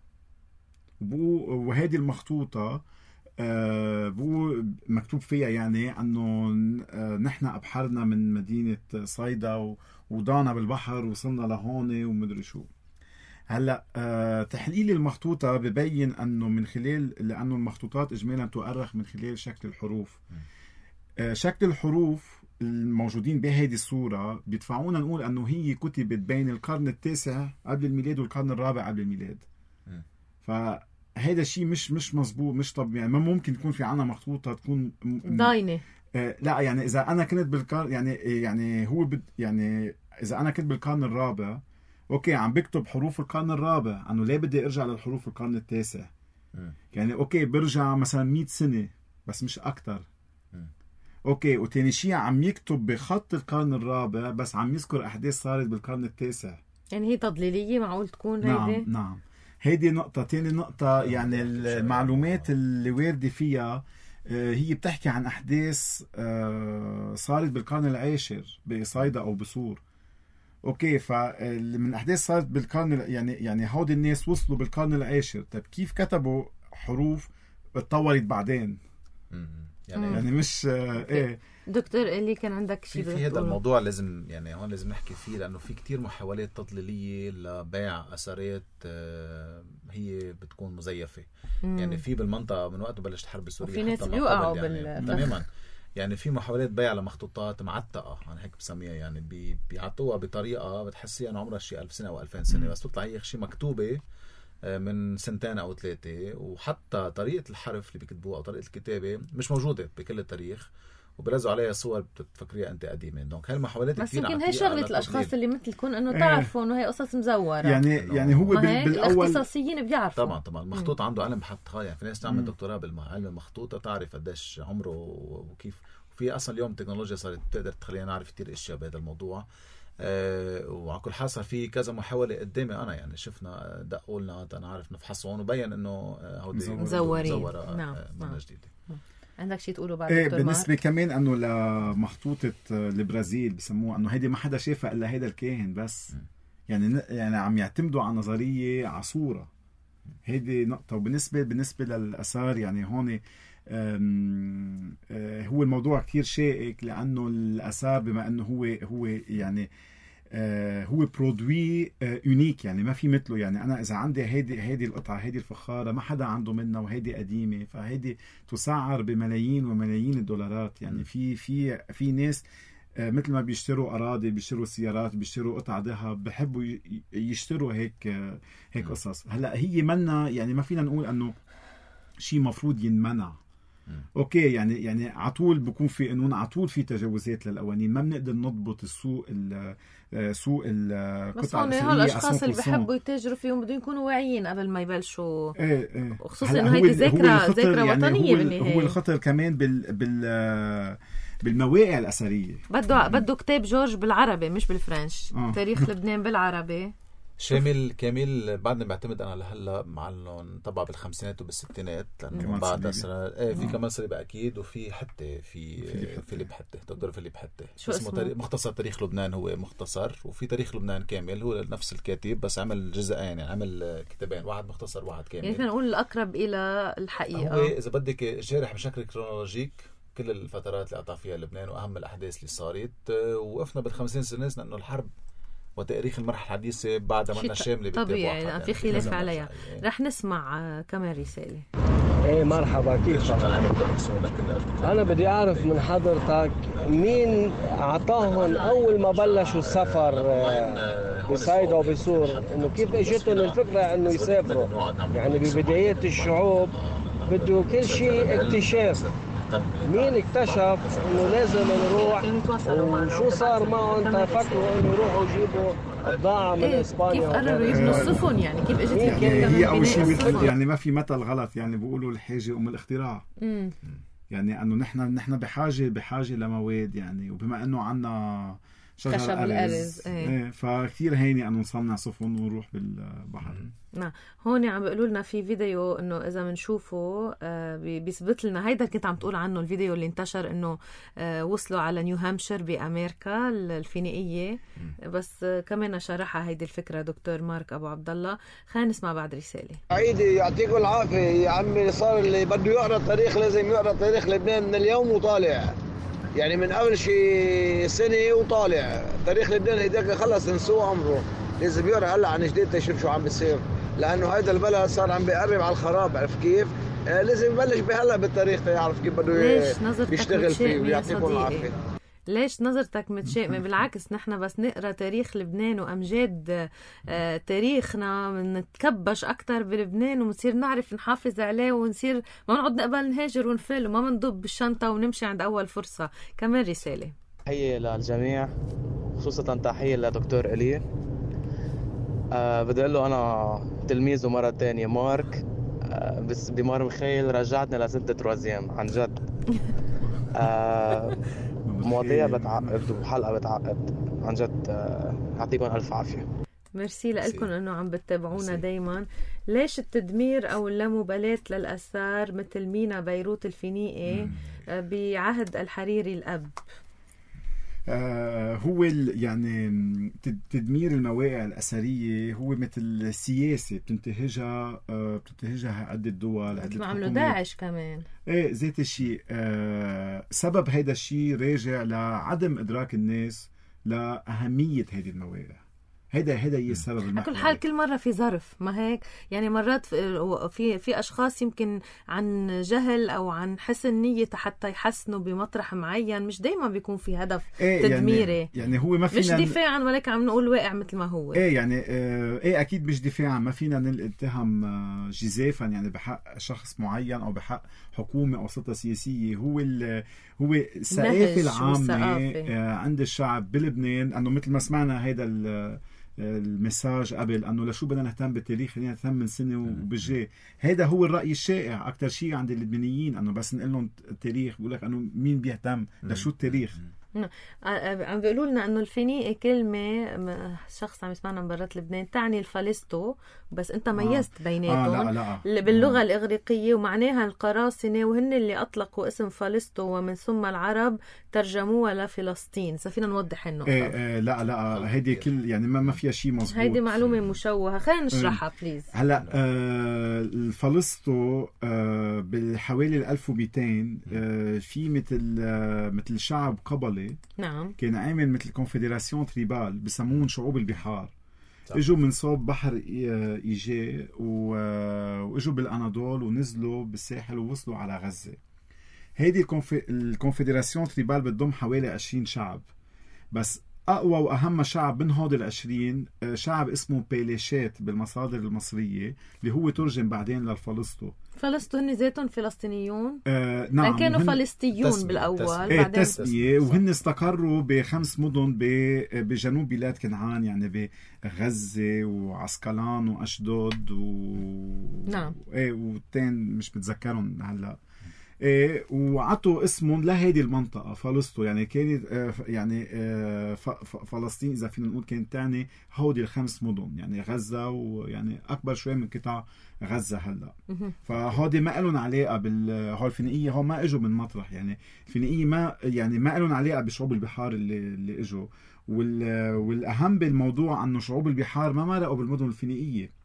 وهذه المخطوطة آه بو مكتوب فيها يعني انه آه نحن ابحرنا من مدينة صيدا وضعنا بالبحر وصلنا لهون ومدري شو. هلا آه تحليل المخطوطة ببين انه من خلال، لانه المخطوطات اجمالا تؤرخ من خلال شكل الحروف، آه شكل الحروف الموجودين بهذه الصورة بيدفعونا نقول انه هي كتبت بين القرن التاسع قبل الميلاد والقرن الرابع قبل الميلاد. ف هيدا الشيء مش مش مزبوط، مش طب يعني ما ممكن يكون في عنا مخطوطة تكون ضاينة. آه لا يعني إذا أنا كنت بالقرن يعني يعني هو بد يعني إذا أنا كنت بالقرن الرابع أوكي عم بكتب حروف القرن الرابع، أنه ليه بدي أرجع للحروف القرن التاسع؟ يعني أوكي برجع مثلا مئة سنة بس مش أكتر. أوكي وتاني شيء عم يكتب بخط القرن الرابع بس عم يذكر أحداث صارت بالقرن التاسع. يعني هي تضليلية معقول تكون هيدي؟ نعم نعم. هيدي نقطة. تاني نقطة يعني المعلومات اللي واردة فيها هي بتحكي عن أحداث صارت بالقرن العاشر بصيدا أو بصور. أوكي فمن أحداث صارت بالقرن يعني يعني هود الناس وصلوا بالقرن العاشر. طيب كيف كتبوا حروف اتطورت بعدين؟ يعني يعني مش ايه دكتور اللي كان عندك شيء في, في هذا الموضوع لازم يعني هون لازم نحكي فيه، لانه في كتير محاولات تضليليه لبيع اثارات هي بتكون مزيفه. مم. يعني في بالمنطقه من وقت بلشت الحرب السوريه في ناس بيوقعوا يعني تماما يعني في محاولات بيع لمخطوطات معتقه انا هيك بسميها، يعني بي بيعطوها بطريقه بتحسيها انه عمرها شيء ألف سنه او ألفين سنه، بس تطلع هي شيء مكتوبه من سنتين او ثلاثه، وحتى طريقه الحرف اللي بيكتبوها او طريقه الكتابه مش موجوده بكل التاريخ، وبرزوا عليها صور بتفكريها انت قديمه. دونك هاي المحاولات بس كثير يمكن هي شغله الاشخاص اللي مثلكم انه تعرفوا انه هي قصص مزوره. يعني يعني هو بالاول الاختصاصيين بيعرفوا طبعا طبعا المخطوط عنده علم بحطها. يعني في ناس تعمل دكتوراه بالعلم المخطوطه تعرف قديش عمره وكيف، وفي اصلا اليوم التكنولوجيا صارت تقدر تخلينا نعرف كثير اشياء بهذا الموضوع. أه وعلى كل حال صار في كذا محاولة قدامي أنا يعني شفنا دقوا لنا أنا عارف نفحصهم وبين إنه هودي مزورين. مزورة نعم. منة جديدة. عندك شيء تقوله بعد ايه دكتور بالنسبة مارك؟ كمان إنه لمخطوطة البرازيل بسموها إنه هيدي ما حدا شافها إلا هيدا الكاهن بس. م. يعني يعني عم يعتمدوا على نظرية عصورة. هيدي نقطة. وبالنسبة بالنسبة للآثار يعني هون هو الموضوع كتير شائك، لأنه الآثار بما أنه هو هو يعني هو برودوي يونيك يعني ما في مثله. يعني أنا إذا عندي هيدي هيدي القطعة هيدي الفخارة ما حدا عنده منها وهيدي قديمة، فهيدي تسعر بملايين وملايين الدولارات. يعني في في في ناس مثل ما بيشتروا أراضي بيشتروا سيارات بيشتروا قطع ذهب بحبوا يشتروا هيك هيك قصص. هلا هي منا يعني ما فينا نقول أنه شيء مفروض ينمنع. اوكي يعني يعني على طول بكون في قانون، على طول في تجاوزات للقوانين، ما بنقدر نضبط السوق سوق القطع الاثريه. بس هون الاشخاص اللي بحبوا يتاجروا فيهم بدهم يكونوا واعيين قبل ما يبلشوا. ايه ايه خصوصا انه هيدي ذكرى ذكرى يعني وطنيه هو بالنهايه. هو الخطر كمان بال بال بالمواقع الاثريه. بده بده كتاب جورج بالعربي مش بالفرنش. آه. تاريخ لبنان بالعربي شامل كامل. بعدني بعتمد انا لهلا مع انه طبعا بالخمسينات وبالستينات، لانه بعد اسرار ايه في كمان صليبه اكيد، وفي حتى في فيليب حتى دكتور فيليب حتى اسمه تاريخ مختصر تاريخ لبنان. هو مختصر، وفي تاريخ لبنان كامل هو نفس الكاتب بس عمل جزئين يعني عمل كتابين، واحد مختصر واحد كامل. يعني فينا نقول الاقرب الى الحقيقه. هو اذا بدك جارح بشكل كرونولوجيك كل الفترات اللي قطع فيها لبنان واهم الاحداث اللي صارت. وقفنا بالخمسين سنه انه الحرب وتاريخ المرحلة الحديثة بعد ما شاملة طبيعي يعني في خلاف عليها. رح نسمع كمان رسالة. ايه مرحبا، كيف انا بدي اعرف من حضرتك مين اعطاهم اول ما بلشوا السفر بصيدا وبصور، انه كيف اجتهم الفكرة انه يسافروا؟ يعني ببدايات الشعوب بده كل شيء اكتشاف. مين اكتشف انه لازم نروح وشو صار معهم تفكروا انه يروحوا يجيبوا بضاعة من إيه اسبانيا؟ كيف قرروا يبنوا السفن؟ يعني كيف اجت الفكرة؟ هي اول شيء يعني ما في مثل غلط، يعني بيقولوا الحاجة ام الاختراع. مم. يعني انه نحن نحن بحاجة بحاجة لمواد يعني، وبما انه عنا شجر خشب الأرز ايه. ايه فكثير هيني انه نصنع سفن ونروح بالبحر. نعم هون عم بيقولوا لنا في فيديو انه اذا بنشوفه آه بيثبت لنا هيدا كنت عم تقول عنه الفيديو اللي انتشر انه آه وصلوا على نيو هامشير بامريكا الفينيقيه. بس آه كمان شرحها هيدي الفكره دكتور مارك ابو عبد الله. خلينا نسمع بعد رساله. عيدي يعطيكم العافيه يا عمي. صار اللي بده يقرا التاريخ لازم يقرا تاريخ لبنان من اليوم وطالع، يعني من قبل شي سنه وطالع. تاريخ لبنان هيداك خلص نسوه عمره، لازم يقرا هلا عن جديد تشوف شو عم بيصير، لانه هيدا البلد صار عم بيقرب على الخراب. عرف كيف؟ آه لازم يبلش بهلا بالتاريخ تيعرف كيف بده يشتغل فيه. ويعطيكم العافيه. ليش نظرتك متشائمة؟ بالعكس نحن بس نقرأ تاريخ لبنان وأمجاد آه تاريخنا بنتكبش أكتر بلبنان ومنصير نعرف نحافظ عليه ونصير ما نقعد نقبل نهاجر ونفل وما منضب بالشنطة ونمشي عند أول فرصة. كمان رسالة تحية للجميع، خصوصا تحية لدكتور إلي. أه بدي أقول له أنا تلميذه مرة تانية مارك، أه بس بمار مخيل رجعتني لسنة تروازيام عن جد. أه مواضيع بتعقد وحلقة بتعقد عن جد. أه يعطيكم ألف عافية. ميرسي لكم انه عم بتتابعونا دايما. ليش التدمير او اللامبالاة للاثار مثل مينا بيروت الفينيقي بعهد الحريري الاب؟ آه هو يعني تدمير المواقع الأثرية هو مثل سياسة بتنتهجها آه بتنتهجها عدة دول، عدة ما عملوا داعش كمان. ايه ذات الشيء. آه سبب هيدا الشيء راجع لعدم إدراك الناس لأهمية هذه المواقع. هيدا هيدا هي السبب. على كل حال كل مرة في ظرف، ما هيك يعني مرات في في أشخاص يمكن عن جهل أو عن حسن نية حتى يحسنوا بمطرح معين، مش دايما بيكون في هدف إيه تدميري. يعني, يعني هو ما فينا مش دفاعا ولكن عم نقول واقع مثل ما هو. ايه يعني ايه اكيد مش دفاعا، ما فينا نتهم جزافا يعني بحق شخص معين او بحق حكومة او سلطة سياسية. هو هو الثقافة العامة عند الشعب بلبنان انه مثل ما سمعنا هيدا المساج قبل انه لشو بدنا نهتم بالتاريخ، خلينا نهتم من سنه وبالجاي. هذا هو الراي الشائع اكثر شيء عند اللبنانيين، انه بس نقول لهم التاريخ بقول لك انه مين بيهتم لشو التاريخ. عم بيقولوا لنا انه الفينيقي كلمه شخص عم يسمعنا من برات لبنان تعني الفلسطو، بس انت ميزت آه. بيناتهم آه لا لا. باللغه آه. الاغريقيه ومعناها القراصنه، وهن اللي اطلقوا اسم فلسطو ومن ثم العرب ترجموها لفلسطين. فينا نوضح النقطه. إيه إيه لا لا هيدي كل يعني ما ما فيها شيء مزبوط، هيدي معلومه مشوهه. خلينا نشرحها بليز. هلا آه الفلسطو آه بالحوالي ألف ومئتين آه في مثل آه مثل شعب قبلي نعم كان عامل مثل كونفدراسيون تريبال بسمون شعوب البحار. اجوا من صوب بحر ايجي واجوا بالاناضول ونزلوا بالساحل ووصلوا على غزه. هيدي الكونفدراسيون تريبال بتضم حوالي عشرين شعب، بس اقوى واهم شعب من هود العشرين شعب اسمه بيليشات بالمصادر المصريه اللي هو ترجم بعدين للفلسطو. فلسطو هن ذاتهم فلسطينيون. آه نعم كانوا فلسطيون تسبية. بالاول تسبية. بعدين تسبية. وهن استقروا بخمس مدن بجنوب بلاد كنعان، يعني بغزه وعسقلان واشدود و نعم ايه وتين مش متذكرهم هلا. إيه وعطوا اسمهم لهيدي المنطقة فلسطو، يعني كانت آه يعني آه فلسطين إذا فينا نقول كانت تعني هودي الخمس مدن، يعني غزة ويعني أكبر شوي من قطاع غزة هلا. فهودي ما لهم علاقة بالهول الفينيقية، هو ما إجوا من مطرح، يعني الفينيقية ما يعني ما لهم علاقة بشعوب البحار اللي اللي إجوا. والأهم بالموضوع أنه شعوب البحار ما مرقوا بالمدن الفينيقية،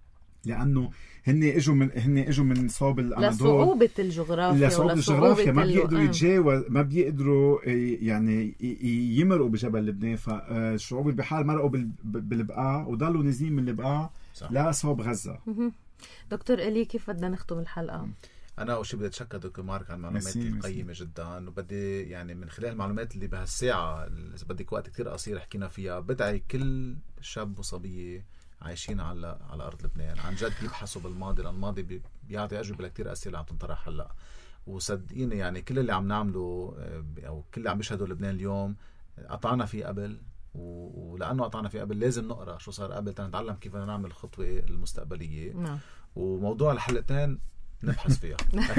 لأنه هن اجوا من هن اجوا من صوب الاناضول لصعوبة الجغرافيا لصعوبة الجغرافيا ما بيقدروا يتجاوز ما بيقدروا يعني يمرقوا بجبل لبنان. فالشعوب البحار مرقوا بالبقاع وضلوا نازلين من البقاع لصوب غزة. دكتور إلي كيف بدنا نختم الحلقة؟ أنا أول شيء بدي أتشكر دكتور مارك على المعلومات القيمة جدا، وبدي يعني من خلال المعلومات اللي بهالساعة إذا بدك وقت كتير قصير حكينا فيها، بدعي كل شاب وصبية عايشين على على ارض لبنان عن جد يبحثوا بالماضي، لان الماضي بيعطي اجوبه لكثير اسئله عم تنطرح هلا. وصدقيني يعني كل اللي عم نعمله او كل اللي عم بيشهدوا لبنان اليوم قطعنا فيه قبل، ولانه قطعنا فيه قبل لازم نقرا شو صار قبل تنتعلم كيف بدنا نعمل الخطوه المستقبليه. نعم. وموضوع الحلقتين نبحث فيها.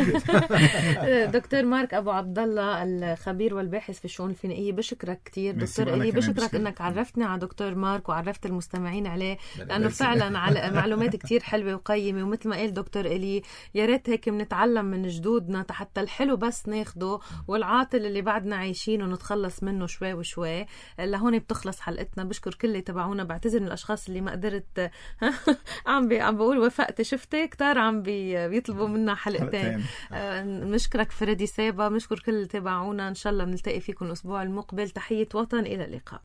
دكتور مارك ابو عبد الله الخبير والباحث في الشؤون الفينيقيه، بشكرك كثير. دكتور إلي بشكرك انك عرفتنا على دكتور مارك وعرفت المستمعين عليه، لانه فعلا على معلومات كثير حلوه وقيمه. ومثل ما قال دكتور إلي يا ريت هيك بنتعلم من جدودنا حتى الحلو بس ناخده والعاطل اللي بعدنا عايشين ونتخلص منه شوي وشوي. لهون بتخلص حلقتنا. بشكر كل اللي تبعونا، بعتذر من الاشخاص اللي ما قدرت عم بي عم بقول وفقت شفتي كتار عم بي بيطلبوا منا حلقتين. نشكرك فريدي سابا، نشكر كل اللي تابعونا. ان شاء الله بنلتقي فيكم الاسبوع المقبل. تحية وطن، الى اللقاء.